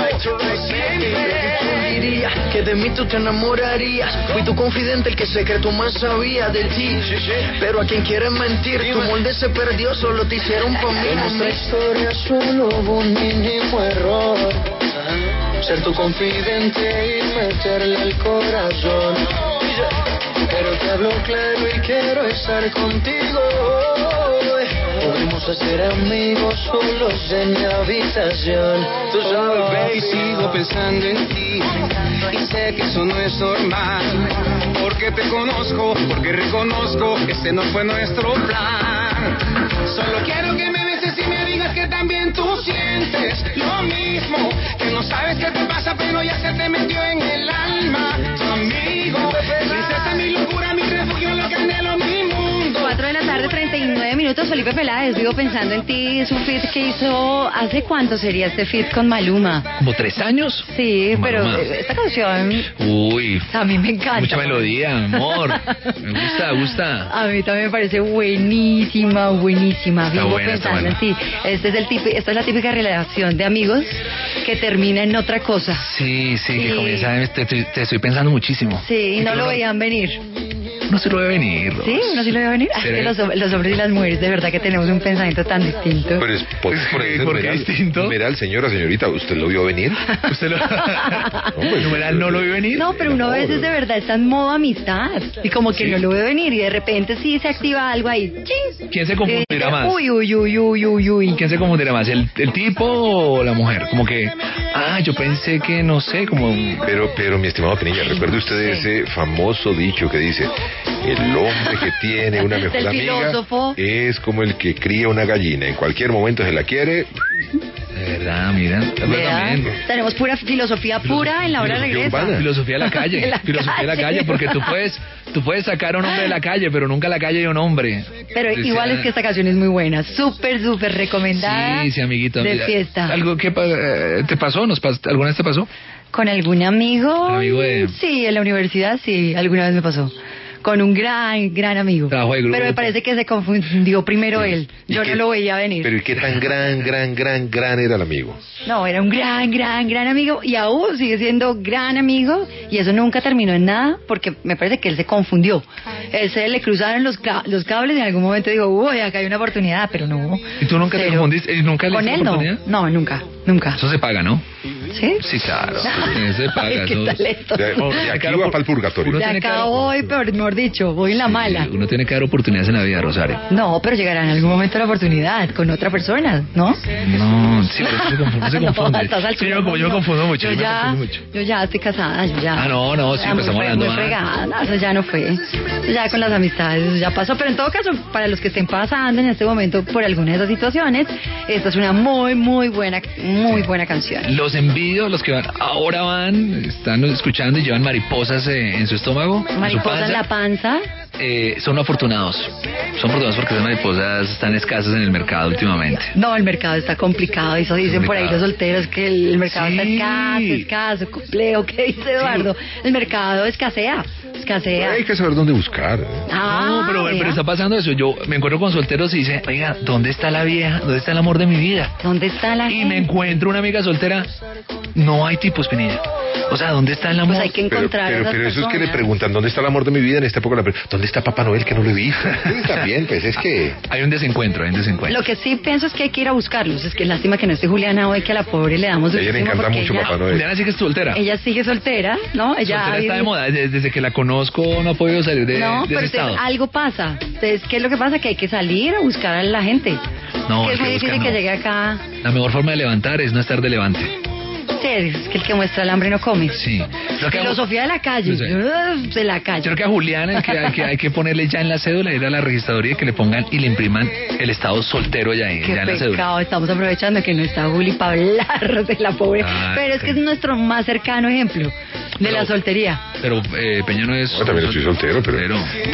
Diría que de mí tú te enamorarías. Fui tu confidente, el que secreto más sabía de ti. Pero a quien quieres mentir, tu molde se perdió, solo te hicieron pa' mí. En nuestra historia solo hubo un mínimo error, ser tu confidente y meterle el corazón. Pero te hablo claro y quiero estar contigo. Podemos ser amigos solos en mi habitación. Tú sabes, baby, sigo pensando en ti, y sé que eso no es normal, porque te conozco, porque reconozco que ese no fue nuestro plan. Solo quiero que me beses y me digas que también tú sientes lo mismo, que no sabes qué te pasa pero ya se te metió en el alma tu amigo. Princesa, mi locura, mi refugio, lo que anhelo, mi mundo. 4 de la tarde, 39 minutos. Felipe Peláez, vivo pensando en ti. Es un feat que hizo. ¿Hace cuánto sería este feat con Maluma? ¿Como 3 años? Sí, Maluma. pero esta canción. Uy. A mí me encanta. Mucha melodía, amor. Me gusta. A mí también me parece buenísima. Vivo buena, pensando en ti. Esta es la típica relación de amigos que termina en otra cosa. Sí, que comienza. Te estoy pensando muchísimo. Sí, no lo veían venir. Uno sí lo ve venir. ¿Sí? ¿Uno sí lo ve venir? Es que los hombres y las mujeres de verdad que tenemos un pensamiento tan distinto. Pero es por qué distinto? Numeral, señorita, ¿usted lo vio venir? ¿Usted lo... ¿Numeral no lo vio venir? No, pero uno a veces de verdad está en modo amistad y como que no lo ve venir y de repente sí se activa algo ahí. ¡Chis! ¿Quién se confundirá más? Uy. ¿Quién se confundirá más? ¿El tipo o la mujer? Como que, yo pensé que no sé, como... Pero mi estimado Pinilla, recuerde usted ese famoso dicho que dice: el hombre que tiene una mejor amiga filósofo es como el que cría una gallina. En cualquier momento se la quiere. De verdad, mira. También. Tenemos pura filosofía pura en la hora de regreso. Filosofía de la calle. Filosofía de la calle, porque tú puedes sacar a un hombre de la calle, pero nunca a la calle de un hombre. Pero igual es que esta canción es muy buena. Súper recomendada. Sí, amiguito. De fiesta. ¿Algo que te pasó? ¿Alguna vez te pasó? ¿Con algún amigo? ¿Un amigo de...? Sí, en la universidad sí, alguna vez me pasó. con un gran amigo. Trabajo de grupo. Pero me parece que se confundió primero él. Yo no lo veía venir. Pero ¿y qué tan gran era el amigo? No, era un gran amigo y aún sigue siendo gran amigo y eso nunca terminó en nada porque me parece que él se confundió. Él se le cruzaron los cables y en algún momento dijo, uy, acá hay una oportunidad, pero no. ¿Y tú nunca te confundiste? ¿Nunca le ¿Con él no? No, nunca. Eso se paga, ¿no? ¿Sí? Sí, claro. Eso se paga. Ay, qué talento. De aquí va para el purgatorio. De acá voy, pero mejor dicho, voy en la mala. Uno tiene que dar oportunidades en la vida, Rosario. No, pero llegará en algún momento la oportunidad con otra persona, ¿no? No, sí, pero se confunde. Sí, como yo me confundo mucho. Yo ya estoy casada, yo ya. No, sí, pues estamos hablando muy fregada, eso ya no fue. Ya con las amistades, eso ya pasó. Pero en todo caso, para los que estén pasando en este momento por alguna de esas situaciones, esta es una muy buena canción. Los envidio, los que están escuchando y llevan mariposas en su estómago. Mariposas en la panza. Son afortunados. Son afortunados porque esas mariposas están escasas en el mercado últimamente. No, el mercado está complicado. Eso dicen por ahí los solteros, que el mercado está escaso, complejo. ¿Qué dice Eduardo? El mercado escasea. Hay que saber dónde buscar. No, pero está pasando eso. Yo me encuentro con solteros y dicen, oiga, ¿dónde está la vieja? ¿Dónde está el amor de mi vida? ¿Dónde está la gente? Y me encuentro una amiga soltera. No hay tipos, Pinilla. O sea, ¿dónde está el amor? Pues hay que encontrar pero eso es que le preguntan, ¿dónde está el amor de mi vida? En esta época, ¿dónde está Papá Noel que no lo he visto? Está bien, pues es que... Hay un desencuentro. Lo que sí pienso es que hay que ir a buscarlos. Es que lástima que no esté Juliana hoy, que a la pobre le damos... A ella le encanta mucho Papá Noel. Juliana sigue soltera. Ella sigue soltera, ¿no? Soltera está de moda. Desde que la conozco no ha podido salir de ese estado. Algo pasa. Entonces, ¿qué es lo que pasa? Que hay que salir a buscar a la gente. No, es muy difícil que llegue acá. La mejor forma de levantar es no estar de levante. Sí, es que el que muestra el hambre no come. Sí. Filosofía de la calle. De la calle. Yo creo que a Juliana hay que ponerle ya en la cédula, ir a la registraduría, que le pongan y le impriman el estado soltero ya en la cédula. Estamos aprovechando que no está Juli para hablar de la pobre. Pero es que es nuestro más cercano ejemplo de la soltería. Pero Peña no es... Yo también estoy soltero, pero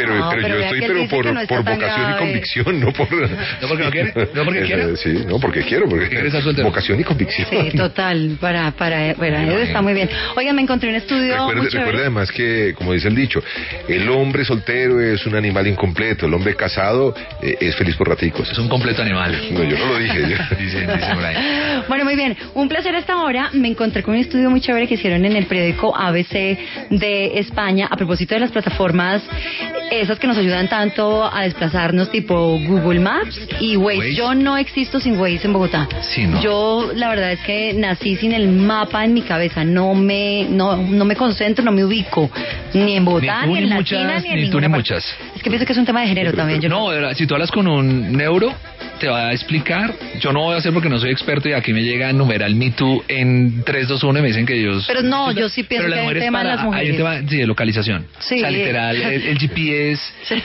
yo estoy por vocación y convicción, no por... ¿No porque no quiere? ¿No porque quiere? Sí, no porque quiero, porque vocación y convicción. Sí, total, para eso está muy bien. Oigan, me encontré un estudio. Recuerda además que, como dice el dicho, el hombre soltero es un animal incompleto, el hombre casado es feliz por raticos. Es un completo animal. No, yo no lo dije. Dice por ahí. Bueno, muy bien. Un placer a esta hora. Me encontré con un estudio muy chévere que hicieron en el periódico ABC de España a propósito de las plataformas esas que nos ayudan tanto a desplazarnos, tipo Google Maps y Waze. Yo no existo sin Waze en Bogotá. Sí, ¿no? Yo la verdad es que nací sin el mapa en mi cabeza. No me concentro, no me ubico ni en Bogotá, ni en la China, ni en ninguna parte. Es que pienso que es un tema de género también. No, de verdad, si tú hablas con un neuro, te va a explicar. Yo no voy a hacer porque no soy experto y aquí me llega el numeral Me Too en 3, 2, 1 y me dicen que ellos... Pero no, yo sí pienso que hay un tema de las mujeres. Hay un tema, sí, de localización. Sí. O sea, literal, el GPS...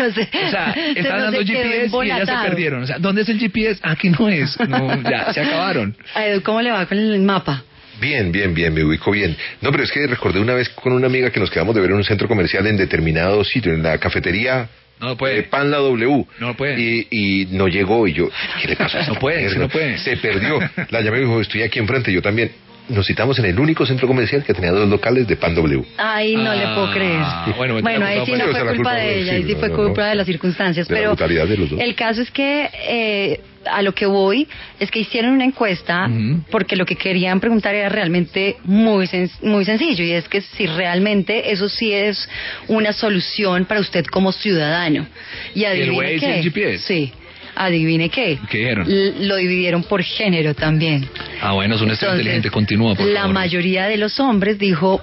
O sea, están dando GPS y ya se perdieron. O sea, ¿dónde es el GPS? Aquí no es. No, ya, se acabaron. ¿Cómo le va con el mapa? Bien, me ubico bien. No, pero es que recordé una vez con una amiga que nos quedamos de ver en un centro comercial en determinado sitio, en la cafetería... No puede. Pan La W. No puede. Y no llegó y yo, ¿qué le pasó? No puede. Se perdió. La llamé y dijo, estoy aquí enfrente, yo también. Nos citamos en el único centro comercial que tenía 2 locales de Pan W. Ay, no le puedo creer. Bueno, ahí sí no fue culpa de ella, ahí sí fue culpa de las circunstancias. De la brutalidad de los dos. El caso es que a lo que voy es que hicieron una encuesta porque lo que querían preguntar era realmente muy sencillo, y es que si realmente eso sí es una solución para usted como ciudadano. Y adivine qué. ¿El GPS? Sí. Adivine qué. ¿Qué dijeron? Lo dividieron por género también. Bueno, es un estudio inteligente, continúa, por favor. La mayoría de los hombres dijo,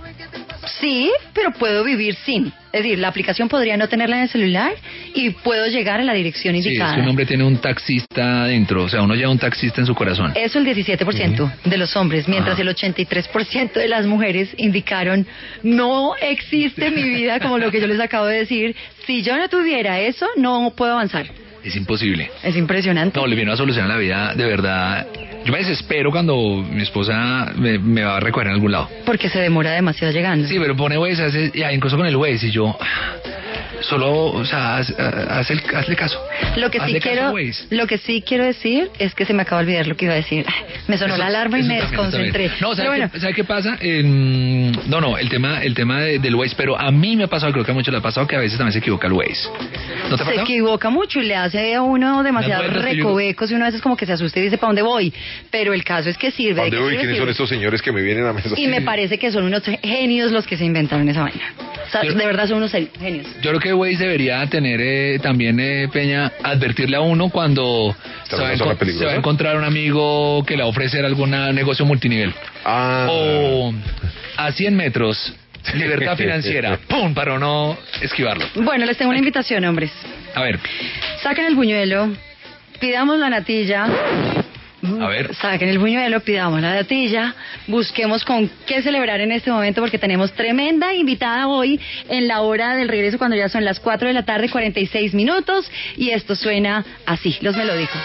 sí, pero puedo vivir sin. Es decir, la aplicación podría no tenerla en el celular y puedo llegar a la dirección indicada. Sí, es que un hombre tiene un taxista dentro, o sea, uno lleva un taxista en su corazón. Eso el 17% de los hombres, mientras el 83% de las mujeres indicaron, no existe mi vida como lo que yo les acabo de decir. Si yo no tuviera eso, no puedo avanzar. Es imposible. Es impresionante. No, le vino a solucionar la vida, de verdad. Yo me desespero cuando mi esposa me va a recoger en algún lado. Porque se demora demasiado llegando. Sí, pero pone Waze, incluso con el Waze, y yo... solo, o sea, hazle caso. Lo que sí quiero decir es que se me acaba de olvidar lo que iba a decir. Me sonó la alarma y me desconcentré. No, ¿sabe qué pasa? El tema del Waze, pero a mí me ha pasado, creo que a muchos le ha pasado que a veces también se equivoca el Waze. ¿No te ha pasado? Se equivoca mucho y le hace a uno demasiados recovecos y uno a veces como que se asusta y dice ¿para dónde voy? Pero el caso es que sirve. ¿Para dónde voy? ¿Quiénes son estos señores que me vienen a mesa? Y me parece que son unos genios los que se inventaron esa vaina. O sea, de verdad son unos genios. Yo creo que Waze debería tener también, Peña, advertirle a uno cuando se va a encontrar un amigo que le va a ofrecer algún negocio multinivel. O a 100 metros, libertad financiera, ¡pum!, para no esquivarlo. Bueno, les tengo una invitación, hombres. A ver. Saquen el buñuelo, pidamos la natilla. A ver. Saquen el buñuelo, pidamos la natilla, busquemos con qué celebrar en este momento porque tenemos tremenda invitada hoy en la hora del regreso cuando ya son las 4 de la tarde, 46 minutos y esto suena así, Los Melódicos.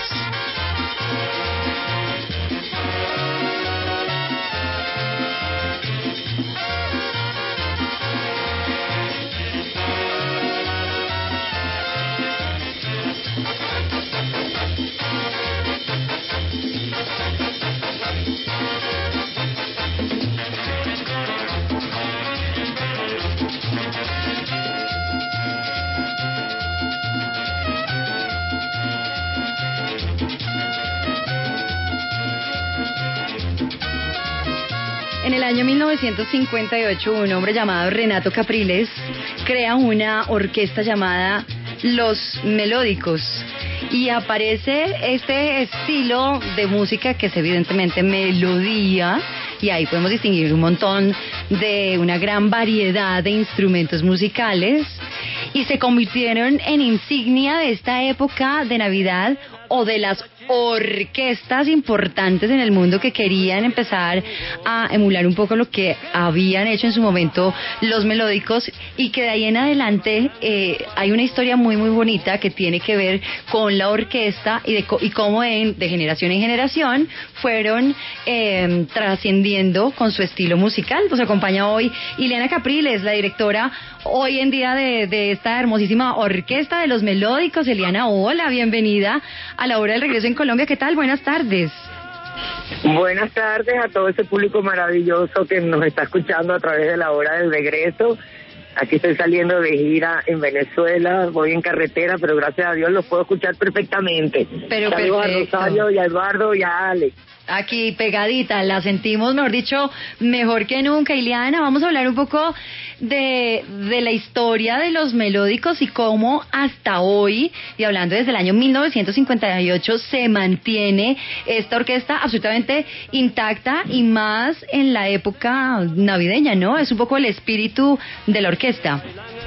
En el año 1958, un hombre llamado Renato Capriles crea una orquesta llamada Los Melódicos y aparece este estilo de música que es evidentemente melodía y ahí podemos distinguir un montón de una gran variedad de instrumentos musicales y se convirtieron en insignia de esta época de Navidad o de las orquestas importantes en el mundo que querían empezar a emular un poco lo que habían hecho en su momento Los Melódicos y que de ahí en adelante hay una historia muy muy bonita que tiene que ver con la orquesta y cómo de generación en generación fueron trascendiendo con su estilo musical. Nos acompaña hoy Ileana Capriles, la directora hoy en día de esta hermosísima orquesta de Los Melódicos. Ileana, hola, bienvenida a la hora del regreso en Colombia. ¿Qué tal? Buenas tardes. Buenas tardes a todo ese público maravilloso que nos está escuchando a través de la hora del regreso. Aquí estoy saliendo de gira en Venezuela, voy en carretera, pero gracias a Dios los puedo escuchar perfectamente. Pero saludos perfecto. A Rosario y a Eduardo y a Alex. Aquí pegadita, la sentimos, mejor dicho, mejor que nunca. Ileana, vamos a hablar un poco de la historia de Los Melódicos y cómo hasta hoy, y hablando desde el año 1958, se mantiene esta orquesta absolutamente intacta y más en la época navideña, ¿no? Es un poco el espíritu de la orquesta.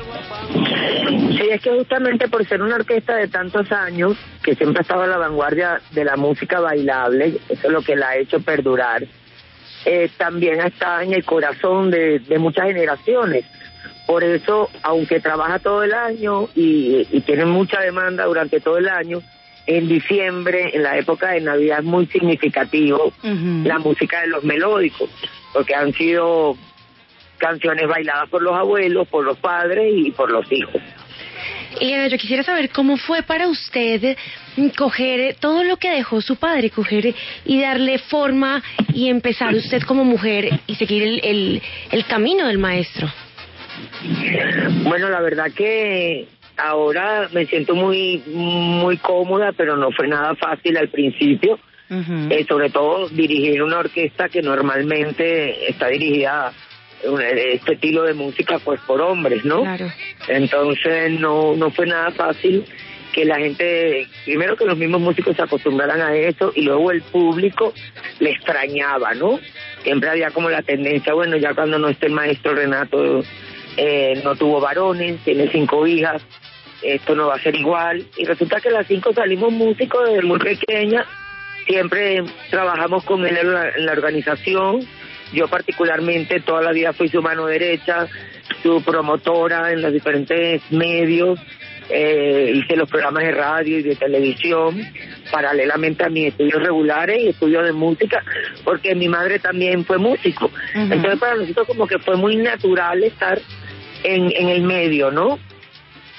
Sí, es que justamente por ser una orquesta de tantos años, que siempre ha estado a la vanguardia de la música bailable, eso es lo que la ha hecho perdurar, también está en el corazón de muchas generaciones. Por eso, aunque trabaja todo el año y tiene mucha demanda durante todo el año, en diciembre, en la época de Navidad, es muy significativo la música de Los Melódicos, porque han sido canciones bailadas por los abuelos, por los padres y por los hijos. Ileana, yo quisiera saber cómo fue para usted coger todo lo que dejó su padre, coger y darle forma y empezar usted como mujer y seguir el camino del maestro. Bueno, la verdad que ahora me siento muy muy cómoda, pero no fue nada fácil al principio. Sobre todo dirigir una orquesta que normalmente está dirigida este estilo de música pues por hombres, ¿no? Claro. Entonces no fue nada fácil que la gente, primero que los mismos músicos se acostumbraran a eso y luego el público le extrañaba, ¿no? Siempre había como la tendencia, bueno, ya cuando no esté el maestro Renato, no tuvo varones, tiene 5 hijas, esto no va a ser igual, y resulta que las 5 salimos músicos desde muy pequeña, siempre trabajamos con él en la organización. Yo particularmente toda la vida fui su mano derecha, su promotora en los diferentes medios, hice los programas de radio y de televisión, paralelamente a mis estudios regulares y estudios de música, porque mi madre también fue músico. Entonces para nosotros como que fue muy natural estar en el medio, ¿no?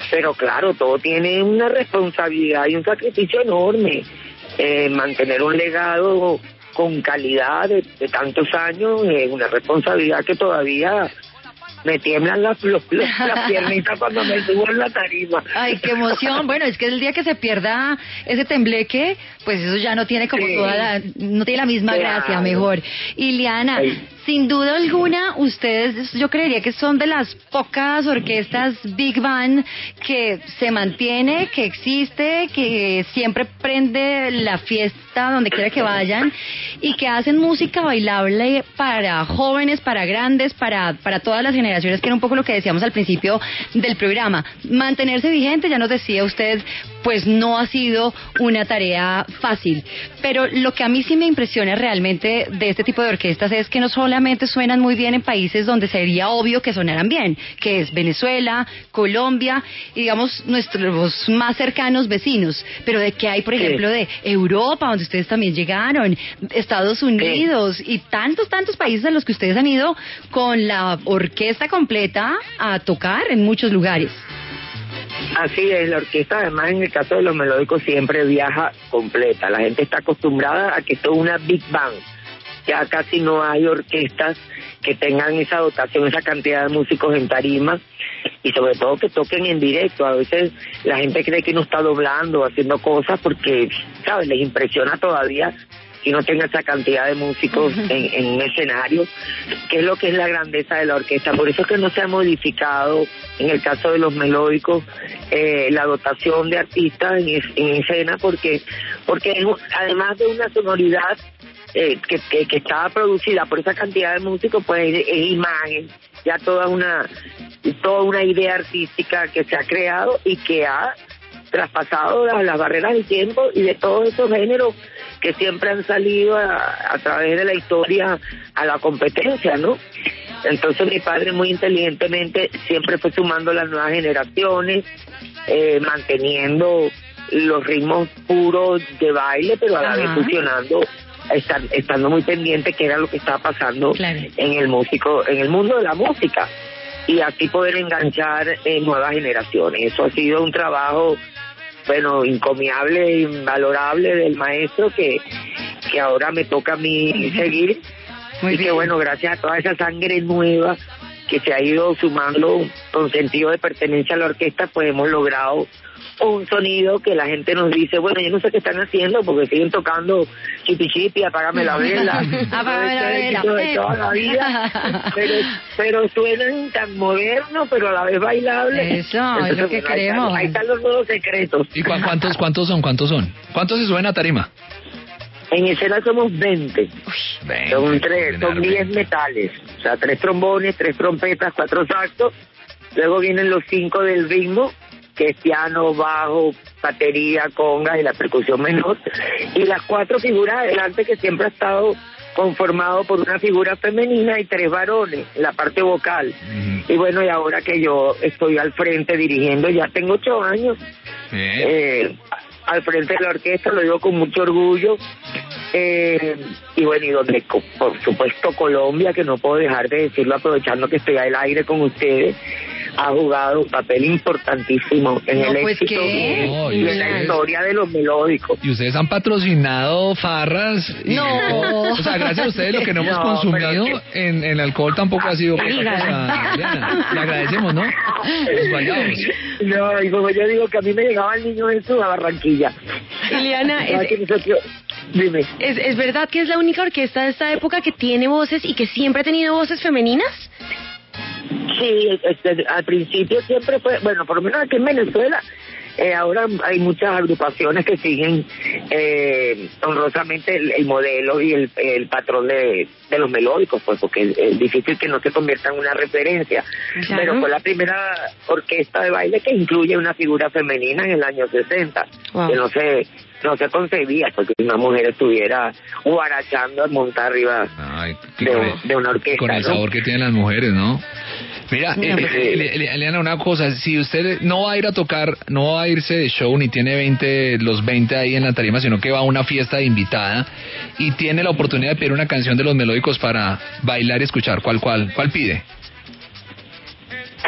Pero claro, todo tiene una responsabilidad y un sacrificio enorme. Mantener un legado con calidad de tantos años es una responsabilidad que todavía me tiemblan las piernitas cuando me subo en la tarima. Ay, qué emoción. Bueno, es que el día que se pierda ese tembleque, pues eso ya no tiene como no tiene la misma gracia, mejor. Ileana, sin duda alguna, ustedes, yo creería que son de las pocas orquestas Big Band que se mantiene, que existe, que siempre prende la fiesta donde quiera que vayan y que hacen música bailable para jóvenes, para grandes, para todas las generaciones, que era un poco lo que decíamos al principio del programa. Mantenerse vigente, ya nos decía usted, pues no ha sido una tarea fácil, pero lo que a mí sí me impresiona realmente de este tipo de orquestas es que no solamente suenan muy bien en países donde sería obvio que sonaran bien, que es Venezuela, Colombia y digamos nuestros más cercanos vecinos, pero de que hay, por ejemplo, de Europa, donde ustedes también llegaron, Estados Unidos y tantos países a los que ustedes han ido con la orquesta completa a tocar en muchos lugares. Así es, la orquesta además en el caso de los melódicos siempre viaja completa. La gente está acostumbrada a que esto es una big band. Ya casi no hay orquestas que tengan esa dotación, esa cantidad de músicos en tarima y sobre todo que toquen en directo. A veces la gente cree que uno está doblando, haciendo cosas porque, ¿sabes?, les impresiona todavía que no tenga esa cantidad de músicos en un escenario, que es lo que es la grandeza de la orquesta. Por eso es que no se ha modificado, en el caso de los melódicos, la dotación de artistas en escena, porque además de una sonoridad que estaba producida por esa cantidad de músicos, pues es imagen, ya toda una idea artística que se ha creado y que ha traspasado las barreras del tiempo y de todos esos géneros que siempre han salido a través de la historia a la competencia, ¿no? Entonces mi padre muy inteligentemente siempre fue sumando las nuevas generaciones, manteniendo los ritmos puros de baile, pero a la vez fusionando, estando muy pendiente que era lo que estaba pasando en el mundo de la música, y así poder enganchar nuevas generaciones. Eso ha sido un trabajo, bueno, encomiable, invalorable del maestro que ahora me toca a mí seguir. Muy bien. Que bueno, gracias a toda esa sangre nueva que se ha ido sumando con sentido de pertenencia a la orquesta, pues hemos logrado un sonido que la gente nos dice, bueno, yo no sé qué están haciendo porque siguen tocando chipi chipi, apágame la vela, apágame la vela, de toda la vida, pero suenan tan modernos, pero a la vez bailables. Eso, entonces, es lo que queremos. Ahí están los nuevos secretos. ¿Y cuántos son? ¿Cuántos se suben a tarima? En escena somos 20. Son 10 metales, o sea, 3 trombones, 3 trompetas, 4 saxos, luego vienen los 5 del ritmo, que es piano, bajo, batería, congas y la percusión menor, y las 4 figuras adelante que siempre ha estado conformado por una figura femenina y 3 varones, la parte vocal. Y bueno, y ahora que yo estoy al frente dirigiendo, ya tengo 8 años, al frente de la orquesta, lo digo con mucho orgullo, y bueno, y donde por supuesto Colombia, que no puedo dejar de decirlo aprovechando que estoy al aire con ustedes, ha jugado un papel importantísimo en el éxito y en la historia de los melódicos. Y ustedes han patrocinado farras. No. O sea, gracias a ustedes lo que no hemos consumido en alcohol tampoco ha sido poca cosa. Le agradecemos, ¿no? Los bailamos. No, y como yo digo que a mí me llegaba el niño eso a Barranquilla. Ileana, dime. ¿Es verdad que es la única orquesta de esta época que tiene voces y que siempre ha tenido voces femeninas? Sí, al principio siempre fue, bueno, por lo menos aquí en Venezuela, ahora hay muchas agrupaciones que siguen honrosamente el modelo y el patrón de los melódicos, pues porque es difícil que no se convierta en una referencia. Claro. Pero fue la primera orquesta de baile que incluye una figura femenina en el año 60, que no se concebía porque una mujer estuviera guarachando a montar arriba de una orquesta. Con el sabor que tienen las mujeres, ¿no? Mira, Ileana, una cosa, si usted no va a ir a tocar, no va a irse de show, ni tiene los 20 ahí en la tarima, sino que va a una fiesta de invitada y tiene la oportunidad de pedir una canción de los melódicos para bailar y escuchar, ¿cuál pide?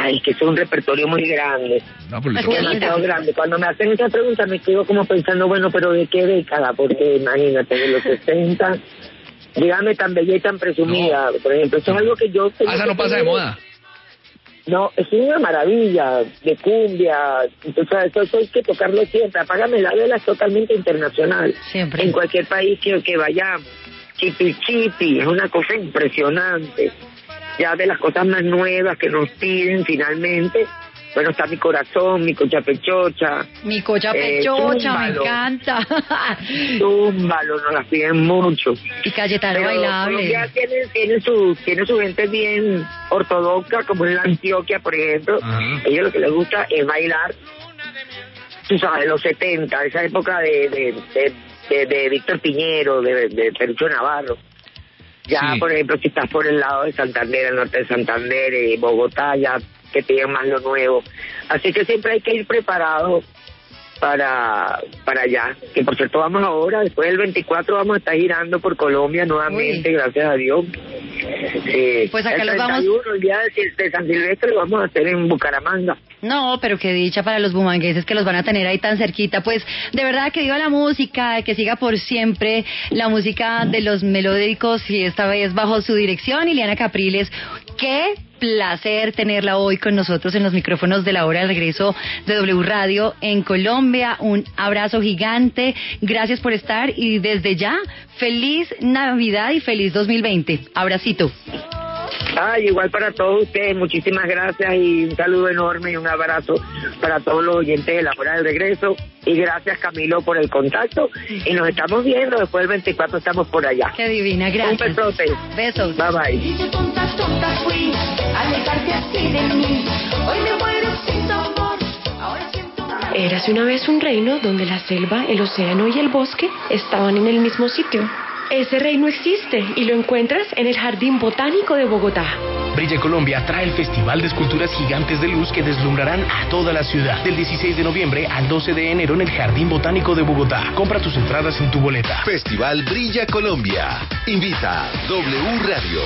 Ay, que es un repertorio muy grande. No, pues es demasiado grande. Cuando me hacen esa pregunta me quedo como pensando, bueno, pero ¿de qué década? Porque imagínate, de los 60, dígame, tan bella y tan presumida. No. Por ejemplo, eso es algo que yo... Esa no pasa de moda. No, es una maravilla de cumbia. Entonces, eso hay que tocarlo siempre. Apágame la vela, es totalmente internacional. Siempre. En cualquier país que vayamos. Chipi Chipi, es una cosa impresionante. Ya de las cosas más nuevas que nos piden finalmente, bueno, está Mi Corazón, Mi Cocha Pechocha. Mi Cocha Pechocha, me encanta. Túmbalo, nos las piden mucho. Y Cayetano Bailable. Ya tiene su gente bien ortodoxa, como en la Antioquia, por ejemplo. A ellos lo que les gusta es bailar, tú sabes, los 70, esa época de Víctor Piñero, de Perucho Navarro. Ya, sí. Por ejemplo, si estás por el lado de Santander, el norte de Santander, Bogotá, ya que tienen más lo nuevo. Así que siempre hay que ir preparado para allá. Que por cierto vamos ahora, después del 24 vamos a estar girando por Colombia nuevamente, gracias a Dios. Pues acá el 31, los vamos... el día de San Silvestre lo vamos a hacer en Bucaramanga. No, pero qué dicha para los bumangueses que los van a tener ahí tan cerquita. Pues de verdad que viva la música, que siga por siempre la música de los melódicos y esta vez bajo su dirección, Ileana Capriles. Qué placer tenerla hoy con nosotros en los micrófonos de la hora del regreso de W Radio en Colombia. Un abrazo gigante, gracias por estar y desde ya, feliz Navidad y feliz 2020. Abracito. Ay, igual para todos ustedes, muchísimas gracias y un saludo enorme y un abrazo para todos los oyentes de la hora del regreso y gracias Camilo por el contacto y nos estamos viendo, después del 24 estamos por allá. Qué divina, gracias. Un besote. Besos. Bye bye. Érase una vez un reino donde la selva, el océano y el bosque estaban en el mismo sitio. Ese reino existe y lo encuentras en el Jardín Botánico de Bogotá. Brilla Colombia trae el Festival de Esculturas Gigantes de Luz que deslumbrarán a toda la ciudad. Del 16 de noviembre al 12 de enero en el Jardín Botánico de Bogotá. Compra tus entradas en tu boleta. Festival Brilla Colombia. Invita W Radio.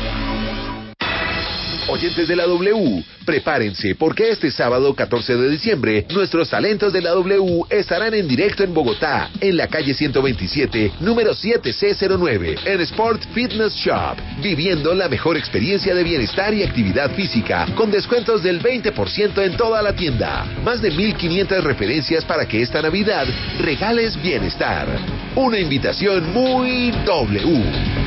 Oyentes de la W, prepárense porque este sábado 14 de diciembre nuestros talentos de la W estarán en directo en Bogotá, en la calle 127, número 7C09, en Sport Fitness Shop, viviendo la mejor experiencia de bienestar y actividad física, con descuentos del 20% en toda la tienda. Más de 1,500 referencias para que esta Navidad regales bienestar. Una invitación muy W.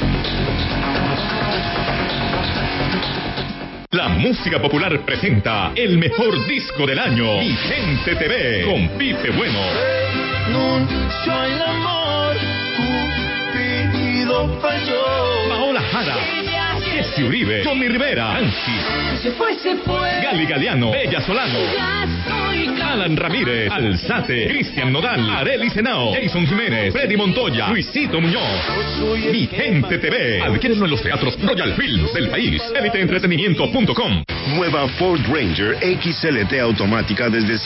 La música popular presenta el mejor disco del año. Mi Gente TV con Pipe Bueno. Renuncio al amor, Cupido falló. Paola Jara, Jesse Uribe, Tommy Rivera, Ansi, Se fue. Gali Galeano, Bella Solano, Alan Ramírez, Alzate, Cristian Nodal, Arely Senao, Jason Jiménez, Freddy Montoya, Luisito Muñoz. Mi Gente TV. Adquiérenlo en los teatros Royal Films del país. EliteEntretenimiento.com. Nueva Ford Ranger XLT automática desde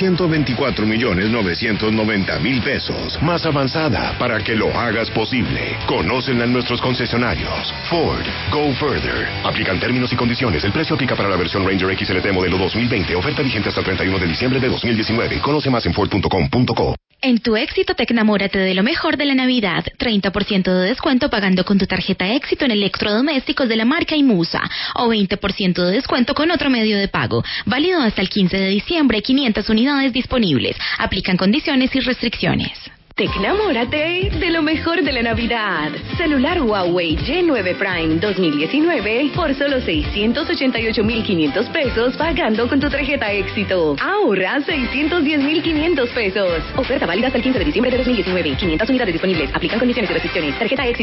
124,990,000 pesos. Más avanzada para que lo hagas posible. Conócenla en nuestros concesionarios. Ford, go further. Aplican términos y condiciones. El precio aplica para la versión Ranger XLT modelo 2020. Oferta vigente hasta el 31 de diciembre de 2019. Conoce más en Ford.com.co. En Tu Éxito te enamórate de lo mejor de la Navidad. 30% de descuento pagando con tu tarjeta Éxito en electrodomésticos de la marca Imusa. O 20% de descuento con otro medio de pago. Válido hasta el 15 de diciembre. 500 unidades disponibles. Aplican condiciones y restricciones. Tecnamórate de lo mejor de la Navidad. Celular Huawei Y9 Prime 2019 por solo 688,500 pesos pagando con tu tarjeta Éxito. Ahorra 610,500 pesos. Oferta válida hasta el 15 de diciembre de 2019. 500 unidades disponibles. Aplican condiciones y restricciones. Tarjeta Éxito.